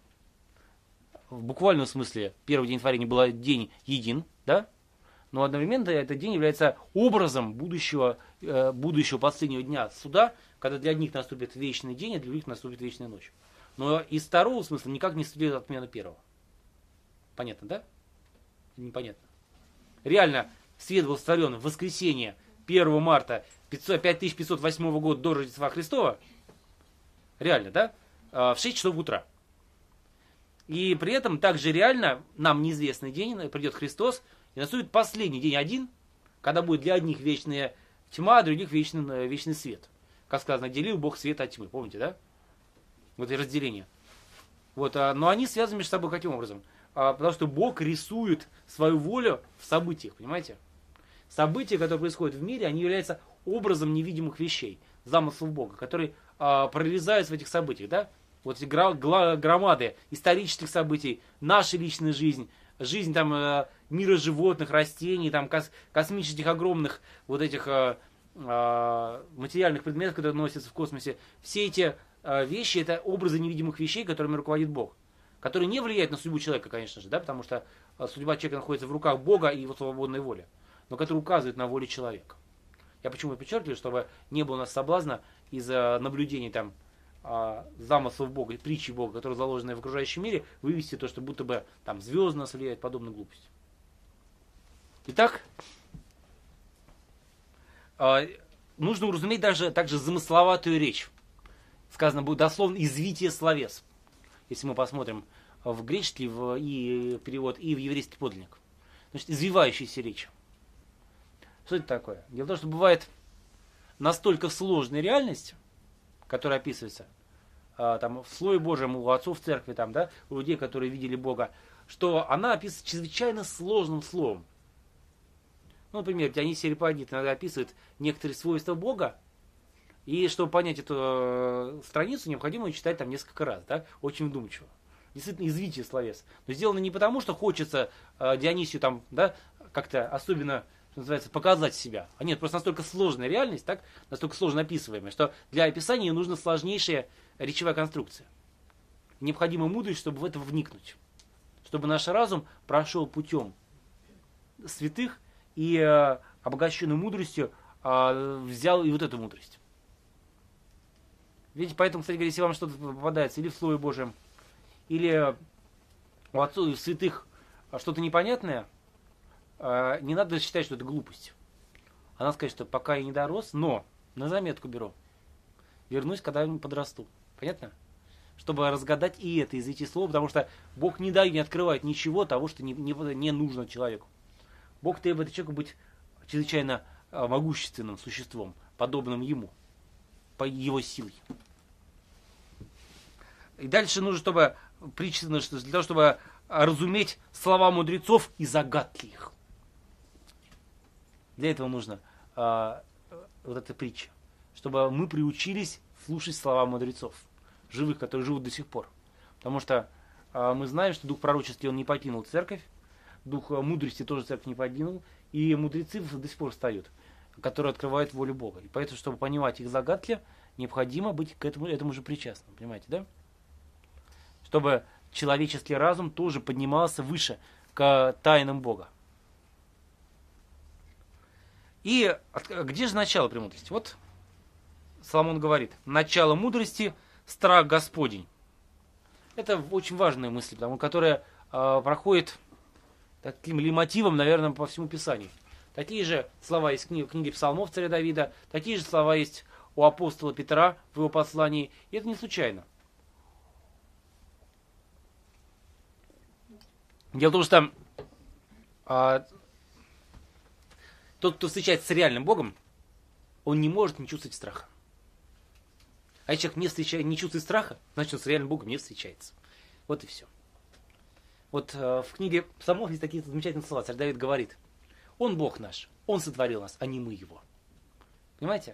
[SPEAKER 1] В буквальном смысле первый день творения был день един, да? Но одновременно этот день является образом будущего, э, будущего последнего дня суда, когда для одних наступит вечный день, а для других наступит вечная ночь. Но из второго смысла никак не следует отмена первого. Понятно, да? Непонятно. Реально, свет был створен в воскресенье первого марта пять тысяч пятьсот восьмого года до Рождества Христова. Реально, да? В шесть часов утра. И при этом также реально нам неизвестный день, придет Христос, и наступит последний день один, когда будет для одних вечная тьма, а других вечный, вечный свет. Как сказано, делил Бог свет от тьмы. Помните, да? Вот это разделение. Вот, но они связаны между собой каким образом? Потому что Бог рисует свою волю в событиях, понимаете? События, которые происходят в мире, они являются образом невидимых вещей, замыслов Бога, которые а, прорезаются в этих событиях, да? Вот эти гра- гла- громады исторических событий, наша личная жизнь, жизнь там а, мира животных, растений, там кос- космических огромных вот этих а, а, материальных предметов, которые носятся в космосе, все эти а, вещи, это образы невидимых вещей, которыми руководит Бог, которые не влияют на судьбу человека, конечно же, да, потому что а, судьба человека находится в руках Бога и его свободной воли, но которые указывают на волю человека. Я почему и подчеркиваю, чтобы не было у нас соблазна из-за наблюдений там замыслов Бога, притчи Бога, которые заложены в окружающем мире, вывести то, что будто бы там звезды нас влияют, подобную глупость. Итак, нужно уразуметь даже также замысловатую речь. Сказано будет дословно извитие словес. Если мы посмотрим в греческий в, и перевод, и в еврейский подлинник. Значит, извивающаяся речь. Что это такое? Дело в том, что бывает настолько сложная реальность, которая описывается а, там, в Слове Божьем, у отцов церкви, там, да, у людей, которые видели Бога, что она описывается чрезвычайно сложным словом. Ну, например, Дионисий Ареопагит иногда описывает некоторые свойства Бога, И чтобы понять эту э, страницу, необходимо ее читать там несколько раз, да, очень вдумчиво. Действительно, извитие словес. Но сделано не потому, что хочется э, Дионисию там, да, как-то особенно, что называется, показать себя. А нет, просто настолько сложная реальность, так, настолько сложно описываемая, что для описания нужна сложнейшая речевая конструкция. Необходима мудрость, чтобы в это вникнуть. Чтобы наш разум прошел путем святых и э, обогащенной мудростью э, взял и вот эту мудрость. Видите, поэтому, кстати говоря, если вам что-то попадается или в Слове Божьем, или у отцов и святых что-то непонятное, э, не надо считать, что это глупость. А надо сказать, что пока я не дорос, но на заметку беру. Вернусь, когда я подрасту. Понятно? Чтобы разгадать и это, известие слова, потому что Бог не дает, не открывает ничего того, что не, не, не нужно человеку. Бог требует человеку быть чрезвычайно могущественным существом, подобным ему, по его силе. И дальше нужно, чтобы притча, для того, чтобы разуметь слова мудрецов и загадки их. Для этого нужно а, вот эта притча, чтобы мы приучились слушать слова мудрецов, живых, которые живут до сих пор. Потому что а, мы знаем, что дух пророческий, он не покинул церковь, дух мудрости тоже церковь не покинул, и мудрецы до сих пор встают, которые открывают волю Бога. И поэтому, чтобы понимать их загадки, необходимо быть к этому, этому же причастным. Понимаете, да? Чтобы человеческий разум тоже поднимался выше к тайнам Бога. И где же начало премудрости? Вот Соломон говорит: начало мудрости – страх Господень. Это очень важная мысль, потому, которая э, проходит таким лейтмотивом, наверное, по всему Писанию. Такие же слова есть в книге, в книге Псалмов царя Давида, такие же слова есть у апостола Петра в его послании. И это не случайно. Дело в том, что а, тот, кто встречается с реальным Богом, он не может не чувствовать страха. А если человек не, встречает, не чувствует страха, значит, он с реальным Богом не встречается. Вот и все. Вот а, в книге Псалмов есть такие замечательные слова. Царь Давид говорит: Он Бог наш, Он сотворил нас, а не мы Его. Понимаете?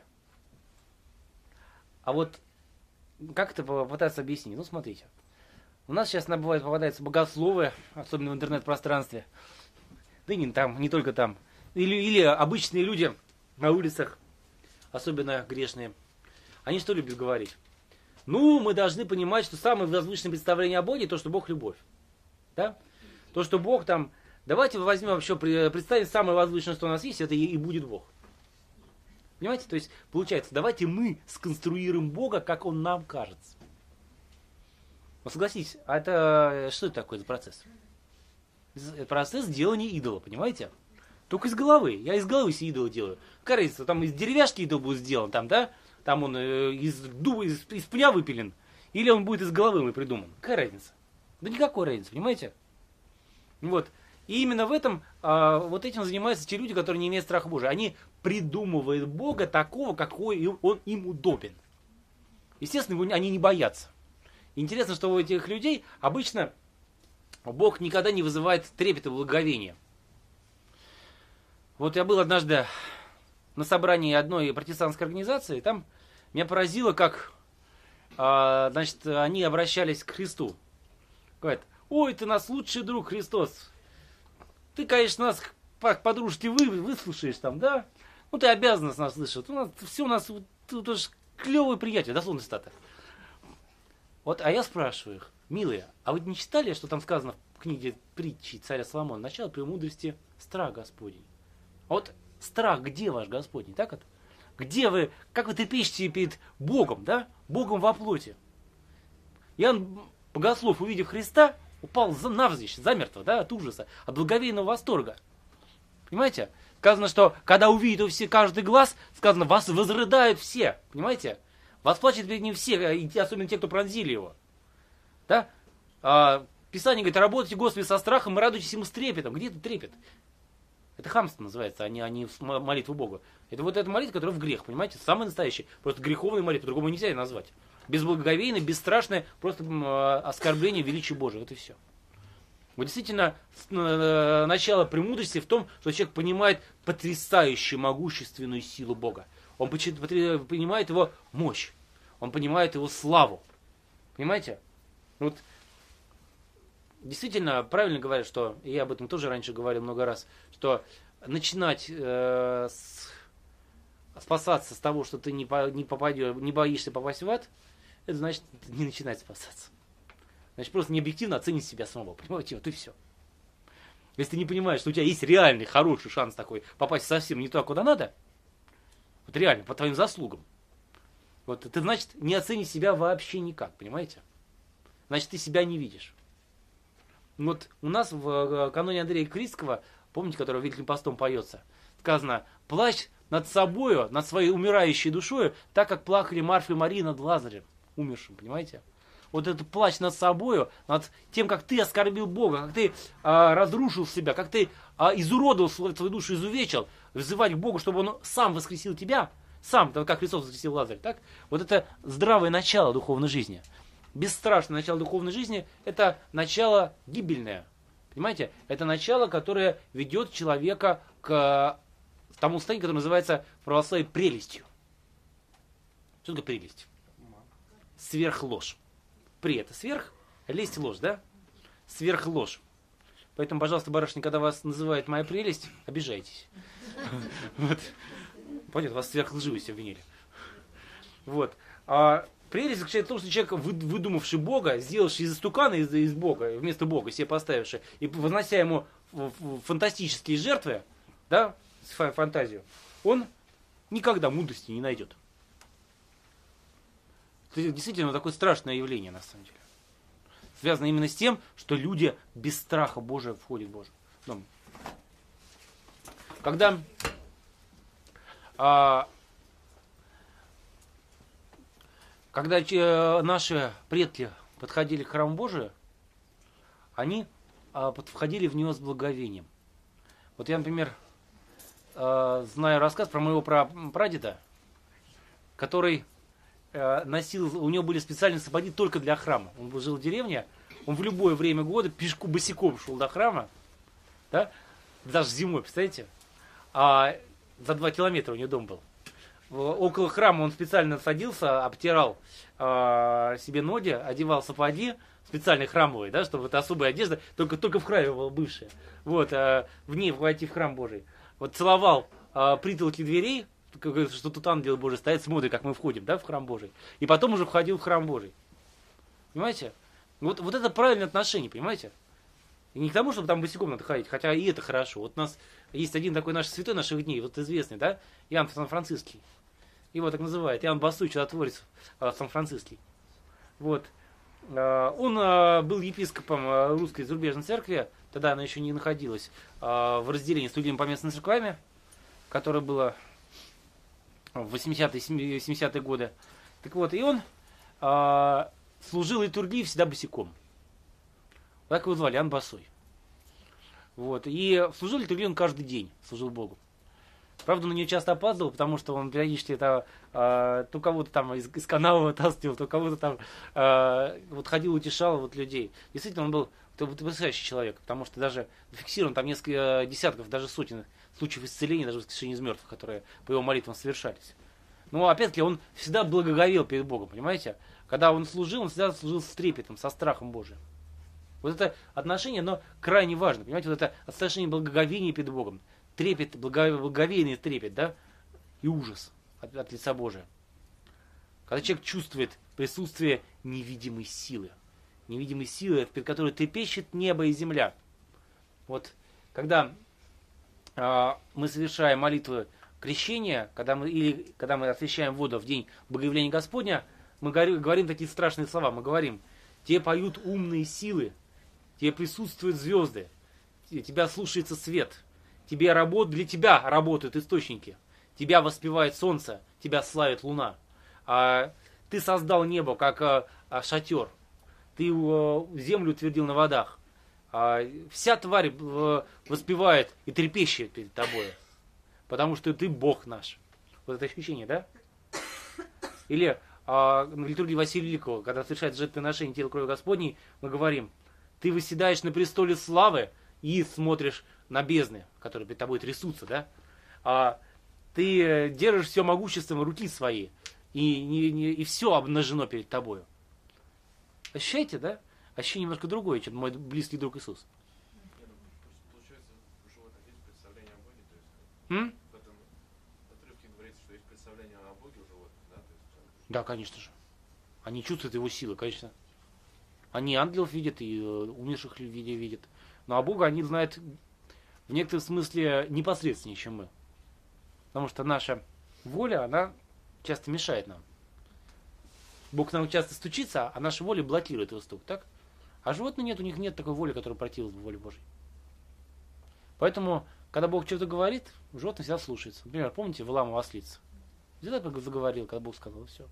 [SPEAKER 1] А вот как это попытаться объяснить? Ну, смотрите. У нас сейчас бывает попадаются богословы, особенно в интернет-пространстве. Да и не там, не только там. Или, или обычные люди на улицах, особенно грешные. Они что любят говорить? Ну, мы должны понимать, что самое возвышенное представление о Боге, то, что Бог любовь. Да? То, что Бог там... Давайте возьмем вообще, представим самое возвышенное, что у нас есть, это и будет Бог. Понимаете? То есть, получается, давайте мы сконструируем Бога, как Он нам кажется. Ну, согласитесь, а это что это такое за процесс? Это процесс делания идола, понимаете? Только из головы. Я из головы себе идола делаю. Какая разница, там из деревяшки идол будет сделан, там, да? Там он э, из дуба, из, из пня выпилен. Или он будет из головы мы придуман. Какая разница? Да никакой разницы, понимаете? Вот. И именно в этом, а, вот этим занимаются те люди, которые не имеют страха Божия. Они придумывают Бога такого, какой он им удобен. Естественно, они не боятся. Интересно, что у этих людей обычно Бог никогда не вызывает трепета и благоговения. Вот я был однажды на собрании одной протестантской организации, там меня поразило, как а, значит, они обращались к Христу. Говорят: ой, ты нас лучший друг, Христос. Ты, конечно, нас по-дружески вы, выслушаешь там, да? Ну, ты обязан нас слышать. У нас, все у нас тут уж клевые приятели, дословно цитата. Вот, а я спрашиваю их: милые, а вы не читали, что там сказано в книге притчи царя Соломона? Начало премудрости — страх Господень. А вот страх где ваш Господень? Так вот? Где вы, как вы трепещете перед Богом, да? Богом во плоти. Иоанн Богослов, увидев Христа, упал навзничь, замертво, да, от ужаса, от благоговейного восторга. Понимаете? Сказано, что когда увидит его все, каждый глаз, сказано, вас возрыдают все. Понимаете? Восплачут перед ним все, особенно те, кто пронзили его. Да? А, Писание говорит: работайте, Господи, со страхом и радуйтесь ему с трепетом. Где это трепет? Это хамство называется, а не, а не молитва Богу. Это вот эта молитва, которая в грех, понимаете? Самая настоящая. Просто греховная молитва, по-другому нельзя ее назвать. Безблагоговейное, бесстрашное, просто оскорбление величия Божия. Вот и все. Вот действительно, начало премудрости в том, что человек понимает потрясающую могущественную силу Бога. Он понимает его мощь. Он понимает его славу. Понимаете? Вот действительно правильно говорят, что, и я об этом тоже раньше говорил много раз, что начинать э, с, спасаться с того, что ты не, по, не, попадешь, не боишься попасть в ад, это значит не начинать спасаться. Значит, просто необъективно оценить себя самого. Понимаете? Вот и все. Если ты не понимаешь, что у тебя есть реальный, хороший шанс такой попасть совсем не туда, куда надо, вот реально, по твоим заслугам, вот это значит не оценить себя вообще никак, понимаете? Значит, ты себя не видишь. Вот у нас в каноне Андрея Критского, помните, который Великим постом поется, сказано: плачь над собою, над своей умирающей душою, так как плакали Марфа и Мария над Лазарем, умершим, понимаете? Вот этот плач над собою, над тем, как ты оскорбил Бога, как ты а, разрушил себя, как ты а, изуродовал свою, свою душу, изувечил, взывать к Богу, чтобы Он сам воскресил тебя, сам, как Христос воскресил Лазаря, так? Вот это здравое начало духовной жизни. Бесстрашное начало духовной жизни – это начало гибельное. Понимаете? Это начало, которое ведет человека к тому состоянию, которое называется в православии прелестью. Что такое прелесть? Сверхложь. При это сверх, лесть ложь, да? Сверхложь. Поэтому, пожалуйста, барышня, когда вас называет моя прелесть, обижайтесь. Понятно, вас сверхлживость обвинили. Вот. А прелесть заключается в том, что человек, выдумавший Бога, сделавший из истукана из, из Бога, вместо Бога себе поставивший, и вознося ему фантастические жертвы, да, фантазию, он никогда мудрости не найдет. Это действительно такое страшное явление, на самом деле. Связано именно с тем, что люди без страха Божия входят в Божий дом. Когда а, когда э, наши предки подходили к храму Божию, они а, входили в него с благоговением. Вот я, например, э, знаю рассказ про моего прадеда, который носил, у него были специальные сапоги только для храма. Он жил в деревне, он в любое время года пешку босиком шел до храма, да? Даже зимой, представляете? А за два километра у него дом был. Около храма он специально садился, обтирал а, себе ноги, одевал сапоги, специальные храмовые, да, чтобы это особая одежда, только, только в храме была бывшая. Вот, а, в ней войти в храм Божий. Вот целовал а, притолки дверей, что тут ангелы Божии стоят, смотрят, как мы входим, да, в храм Божий. И потом уже входил в храм Божий. Понимаете? Вот, вот это правильное отношение, понимаете? И не к тому, чтобы там босиком надо ходить, хотя и это хорошо. Вот у нас есть один такой наш святой наших дней, вот известный, да, Иоанн Сан-Франциский. Его так называют, Иоанн Босой, чудотворец э, Сан-Франциский. Вот. Э, он э, был епископом э, русской зарубежной церкви, тогда она еще не находилась э, в разделении с другими поместными церквами, которое было в восьмидесятые, семидесятые годы. Так вот, и он э, служил литургии всегда босиком. Так его звали, Иоанн Босой. Вот. И служил литургию он каждый день, служил Богу. Правда, он на нее часто опаздывал, потому что он периодически это, э, то кого-то там из, из канала вытаскивал, то кого-то там э, вот ходил, утешал вот людей. Действительно, он был потрясающий человек, потому что даже зафиксирован там несколько десятков, даже сотен случаев исцеления, даже воскрешения из мертвых, которые по его молитвам совершались. Но опять-таки он всегда благоговел перед Богом, понимаете? Когда он служил, он всегда служил с трепетом, со страхом Божиим. Вот это отношение, оно крайне важно, понимаете? Вот это отношение благоговения перед Богом. Трепет, благоговейный трепет, да? И ужас от, от лица Божия. Когда человек чувствует присутствие невидимой силы. Невидимой силы, перед которой трепещет небо и земля. Вот, когда э, мы совершаем молитву крещения, когда мы, или когда мы освящаем воду в день Богоявления Господня, мы говорим, говорим такие страшные слова. Мы говорим: тебе поют умные силы, тебе присутствуют звезды, тебя слушается свет, тебе работ, для тебя работают источники, тебя воспевает солнце, тебя славит луна. А, ты создал небо как а, а, шатер, ты а, землю утвердил на водах. А, вся тварь а, воспевает и трепещет перед тобой, потому что ты Бог наш. Вот это ощущение, да? Или а, на литургии Василия Великого, когда совершается жертвоприношение тела крови Господней, мы говорим: ты восседаешь на престоле славы и смотришь на бездны, которые перед тобой трясутся, да? А, ты держишь все могуществом руки своей, и, не, не, и все обнажено перед тобою. Ощущаете, да? Ощущение немножко другое, чем мой близкий друг Иисус.
[SPEAKER 3] Получается, у животных есть представление о Боге, то есть
[SPEAKER 1] М?
[SPEAKER 3] в этом отрывке говорится, что есть представление о Боге у животных, да? То есть,
[SPEAKER 1] Да, конечно же. Они чувствуют его силы, конечно. Они ангелов видят и э, умерших людей видят. Но а Бога они знают в некотором смысле непосредственнее, чем мы. Потому что наша воля, она часто мешает нам. Бог к нам часто стучится, а наша воля блокирует его стук, так? А животных нет, у них нет такой воли, которая противна воле Божьей. Поэтому, когда Бог что-то говорит, животное всегда слушается. Например, помните Валаама ослица? Всегда заговорил, когда Бог сказал, все.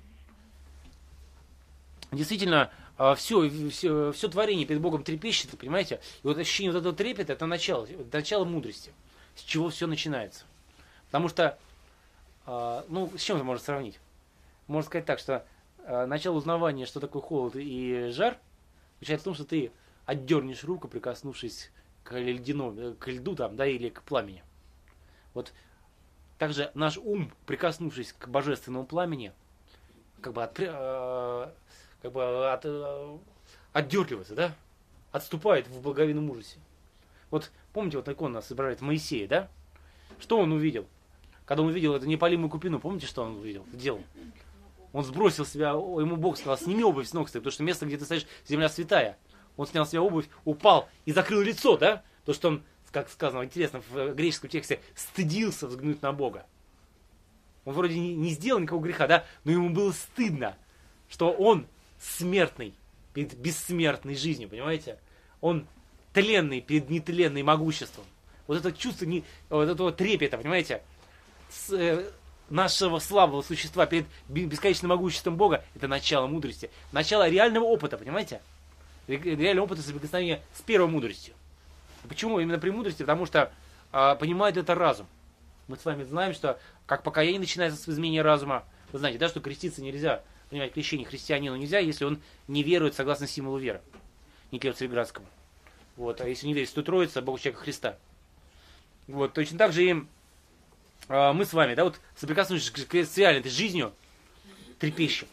[SPEAKER 1] Действительно, все, все, все творение перед Богом трепещет, понимаете? И вот ощущение вот этого трепета, это начало, это начало мудрости, с чего все начинается. Потому что, ну, с чем это можно сравнить? Можно сказать так, что начало узнавания, что такое холод и жар, заключается в том, что ты отдернешь руку, прикоснувшись к ледяному, к льду там, да, или к пламени. Вот также наш ум, прикоснувшись к божественному пламени, как бы, от, как бы от, отдергивается, да, отступает в благовейном ужасе. Вот помните, вот икона нас изображает Моисея, да? Что он увидел? Когда он увидел эту непалимую купину, помните, что он увидел? Делал? Он сбросил себя, ему Бог сказал, сними обувь с ног, потому что место, где ты стоишь, земля святая. Он снял с себя обувь, упал и закрыл лицо, да? То, что он, как сказано, интересно, в греческом тексте, стыдился взглянуть на Бога. Он вроде не, не сделал никакого греха, да? Но ему было стыдно, что он смертный перед бессмертной жизнью, понимаете? Он тленный перед нетленным могуществом. Вот это чувство, не, вот этого трепета, понимаете? С, э, нашего слабого существа перед бесконечным могуществом Бога, это начало мудрости. Начало реального опыта, понимаете? Реального опыта соприкосновения с первой мудростью. Почему именно при мудрости? Потому что э, понимает это разум. Мы с вами знаем, что как покаяние начинается с изменения разума. Вы знаете, да, что креститься нельзя, принимать крещение христианину нельзя, если он не верует согласно символу веры. Никею Цареградскому. Вот, а если не верит, то Троица, Бог человека Христа. Вот, точно так же и а, мы с вами, да, вот соприкоснувшись с реальной этой жизнью, трепещем.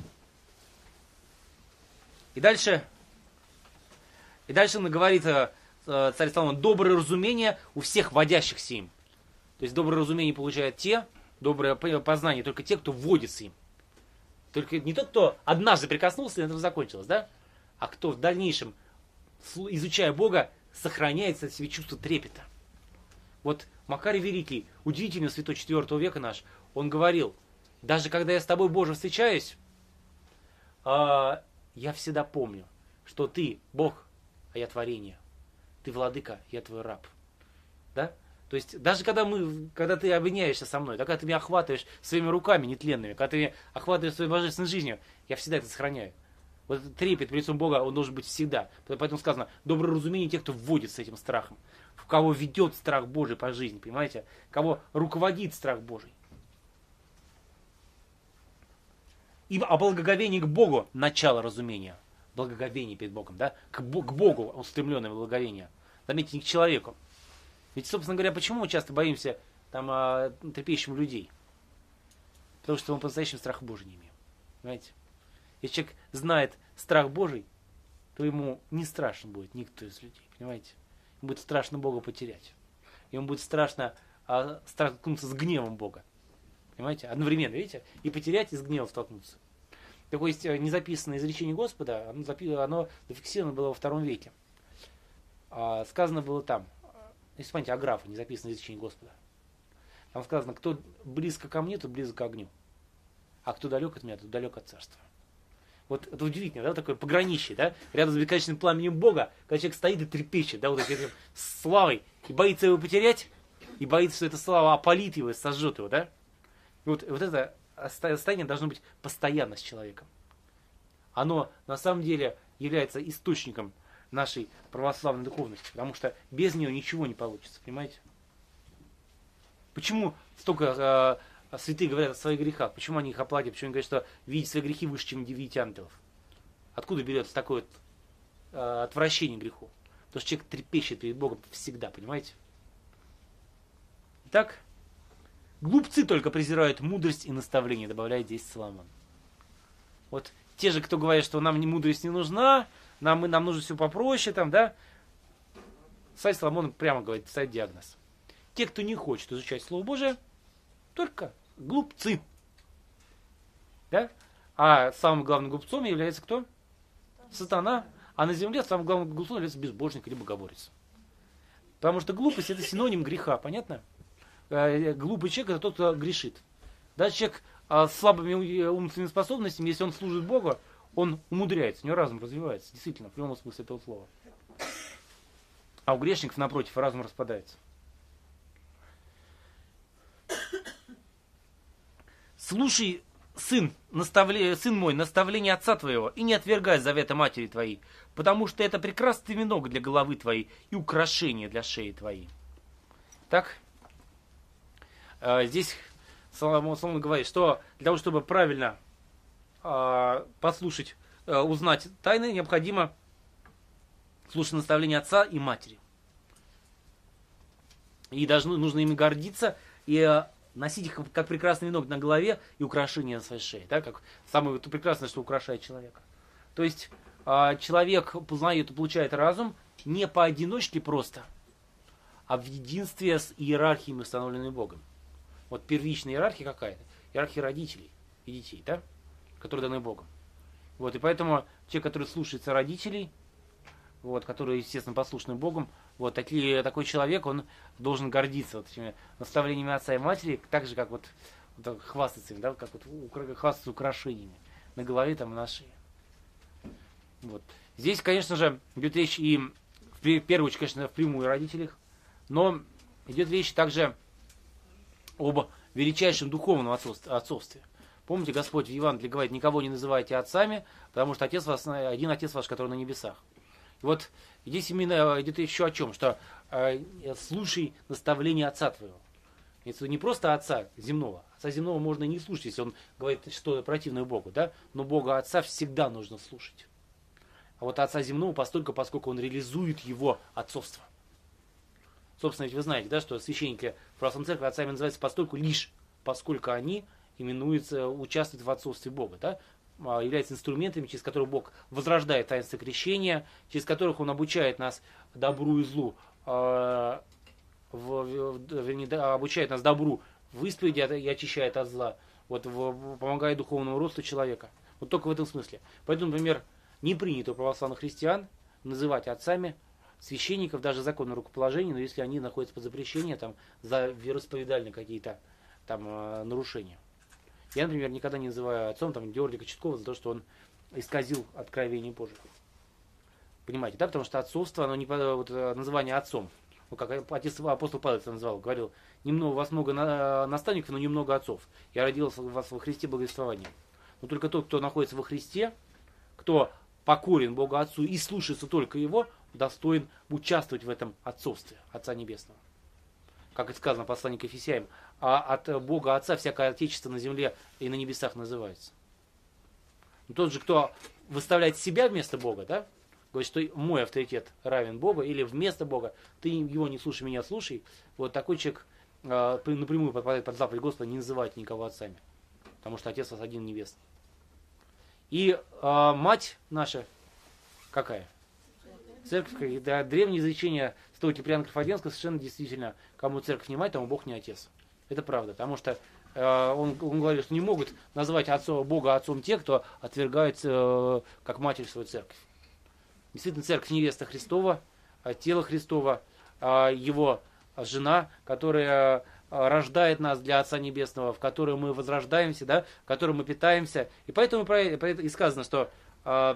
[SPEAKER 1] И дальше, и дальше он говорит, царь Соломон, доброе разумение у всех водящихся им. То есть доброе разумение получают те, доброе познание только те, кто водится им. Только не тот, кто однажды прикоснулся, и это закончилось, да? А кто в дальнейшем, изучая Бога, сохраняет в себе чувство трепета. Вот Макарий Великий, удивительный святой четвёртого века наш, он говорил, даже когда я с тобой, Боже, встречаюсь, я всегда помню, что ты Бог, а я творение. Ты владыка, я твой раб. Да? То есть, даже когда, мы, когда ты объединяешься со мной, да, когда ты меня охватываешь своими руками нетленными, когда ты меня охватываешь своей божественной жизнью, я всегда это сохраняю. Вот этот трепет перед лицом Бога, он должен быть всегда. Поэтому сказано, доброе разумение тех, кто вводит с этим страхом. В кого ведет страх Божий по жизни, понимаете? Кого руководит страх Божий. И а благоговение к Богу – начало разумения. Благоговение перед Богом, да? К, к Богу устремленное благоговение. Заметьте, не к человеку. Ведь, собственно говоря, почему мы часто боимся там, трепещем людей? Потому что мы по-настоящему страха Божия не имеем. Понимаете? Если человек знает страх Божий, то ему не страшно будет никто из людей. Понимаете? Ему будет страшно Бога потерять. Ему будет страшно а, столкнуться с гневом Бога. Понимаете? Одновременно, видите? И потерять, и с гневом столкнуться. Такое есть незаписанное изречение Господа, оно, запи- оно зафиксировано было во втором веке. А, сказано было там, если помните, Аграфа, незаписанное изречение Господа. Там сказано, кто близко ко мне, тот близко к огню. А кто далек от меня, тот далек от царства. Вот это удивительно, да, такое пограничье, да, рядом с бесконечным пламенем Бога, когда человек стоит и трепещет, да, вот этой славой, и боится его потерять, и боится, что эта слава опалит его и сожжет его, да. И вот, вот это состояние должно быть постоянно с человеком. Оно на самом деле является источником нашей православной духовности, потому что без нее ничего не получится, понимаете? Почему столько э, святые говорят о своих грехах? Почему они их оплатят? Почему они говорят, что видеть свои грехи выше, чем видеть ангелов? Откуда берется такое вот, э, отвращение к греху? Потому что человек трепещет перед Богом всегда, понимаете? Итак, Глупцы только презирают мудрость и наставление, добавляет здесь Соломон. Вот те же, кто говорит, что нам мудрость не нужна, нам, нам нужно все попроще, там, да, царь Соломон прямо говорит, ставит диагноз. Те, кто не хочет изучать Слово Божие, только глупцы. Да? А самым главным глупцом является кто? Сатана. А на земле самым главным глупцом является безбожник или богоборец. Потому что глупость это синоним греха, понятно? Глупый человек это тот, кто грешит. Даже человек с слабыми умственными способностями, если он служит Богу, он умудряется, у него разум развивается, действительно, в прямом смысле этого слова. А у грешников, напротив, разум распадается. Слушай, сын, наставле... сын мой, наставление отца твоего, и не отвергай завета матери твоей, потому что это прекрасный венок для головы твоей и украшение для шеи твоей. Так, здесь Соломон, Соломон говорит, что для того, чтобы правильно э, послушать, э, узнать тайны, необходимо слушать наставления отца и матери. И даже нужно ими гордиться и э, носить их как прекрасный венок на голове и украшение на своей шее. Да, как самое прекрасное, что украшает человека. То есть э, человек познает и получает разум не поодиночке просто, а в единстве с иерархиями, установленными Богом. Вот первичная иерархия какая-то. Иерархия родителей и детей, да? Которые даны Богом. Вот, и поэтому те, которые слушаются родителей, вот, которые, естественно, послушны Богом, вот, такие, такой человек, он должен гордиться вот этими наставлениями отца и матери, так же, как вот, вот хвастаться им, да, как вот укра- хвастаться украшениями на голове, там, и на шее. Вот. Здесь, конечно же, идет речь и, в первую очередь, конечно, впрямую о родителях, но идет речь также об величайшем духовном отцовстве. Помните, Господь в Евангелии говорит, никого не называйте отцами, потому что отец вас, один отец ваш, который на небесах. И вот здесь именно идет еще о чем, что э, слушай наставление отца твоего. Это не просто отца земного. Отца земного можно и не слушать, если он говорит что-то противное Богу, да? Но Бога отца всегда нужно слушать. А вот отца земного постольку, поскольку он реализует его отцовство. Собственно, ведь вы знаете, да, что священники в православной церкви отцами называются постольку лишь, поскольку они именуются, участвуют в отцовстве Бога, да, являются инструментами, через которые Бог возрождает таинство крещения, через которых Он обучает нас добру и злу, э, в, вернее, обучает нас добру в исповеди и очищает от зла, вот, в, помогает духовному росту человека. Вот только в этом смысле. Поэтому, например, не принято у православных христиан называть отцами священников, даже законное рукоположение, но если они находятся под запрещением там, за вероисповедальные какие-то там нарушения. Я, например, никогда не называю отцом там, Георгия Кочеткова за то, что он исказил откровение Божие. Понимаете, да? Потому что отцовство, оно не вот, называние отцом. Ну, как отец апостол Павел это назвал, говорил, немного, у вас много наставников, но немного отцов. Я родился у вас во Христе благовествованием. Но только тот, кто находится во Христе, кто покорен Богу Отцу и слушается только Его, достоин участвовать в этом отцовстве Отца Небесного. Как это сказано в послании к Ефесянам, а от Бога Отца всякое отечество на земле и на небесах называется. Но тот же, кто выставляет себя вместо Бога, да, говорит, что мой авторитет равен Богу, или вместо Бога, ты его не слушай, меня слушай, вот такой человек э, напрямую подпадает под заповедь Господа, не называть никого отцами, потому что Отец вас один небесный. И э, мать наша какая? Церковь, да, древнее изречение святого Киприана Карфагенского совершенно действительно, кому церковь не мать, тому Бог не отец. Это правда, потому что э, он, он говорит, что не могут назвать отцом, Бога отцом те, кто отвергает э, как матерь свою церковь. Действительно, церковь невеста Христова, тело Христова, э, его жена, которая рождает нас для Отца Небесного, в которой мы возрождаемся, да, в которой мы питаемся. И поэтому и сказано, что э,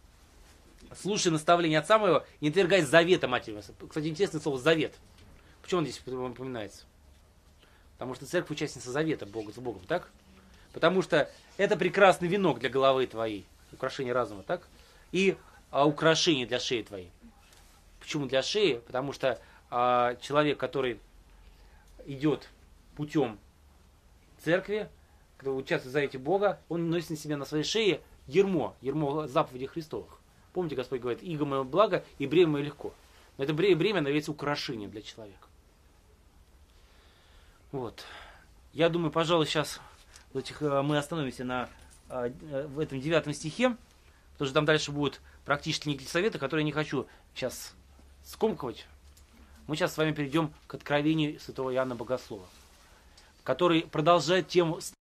[SPEAKER 1] слушай наставление отца моего, не отвергай завета матери. Кстати, интересное слово завет. Почему он здесь упоминается? Потому что церковь участница завета Бога с Богом, так? Потому что это прекрасный венок для головы твоей, украшение разума, так? И а, украшение для шеи твоей. Почему для шеи? Потому что а, человек, который идет путем церкви, который участвует в завете Бога, он носит на себе на своей шее ярмо, ярмо заповедей Христовых. Помните, Господь говорит, иго мое благо и бремя мое легко. Но это бремя является украшением для человека. Вот. Я думаю, пожалуй, сейчас в этих, э, мы остановимся на э, э, в этом девятом стихе, потому что там дальше будут практически некие советы, которые я не хочу сейчас скомкивать. Мы сейчас с вами перейдем к откровению святого Иоанна Богослова, который продолжает тему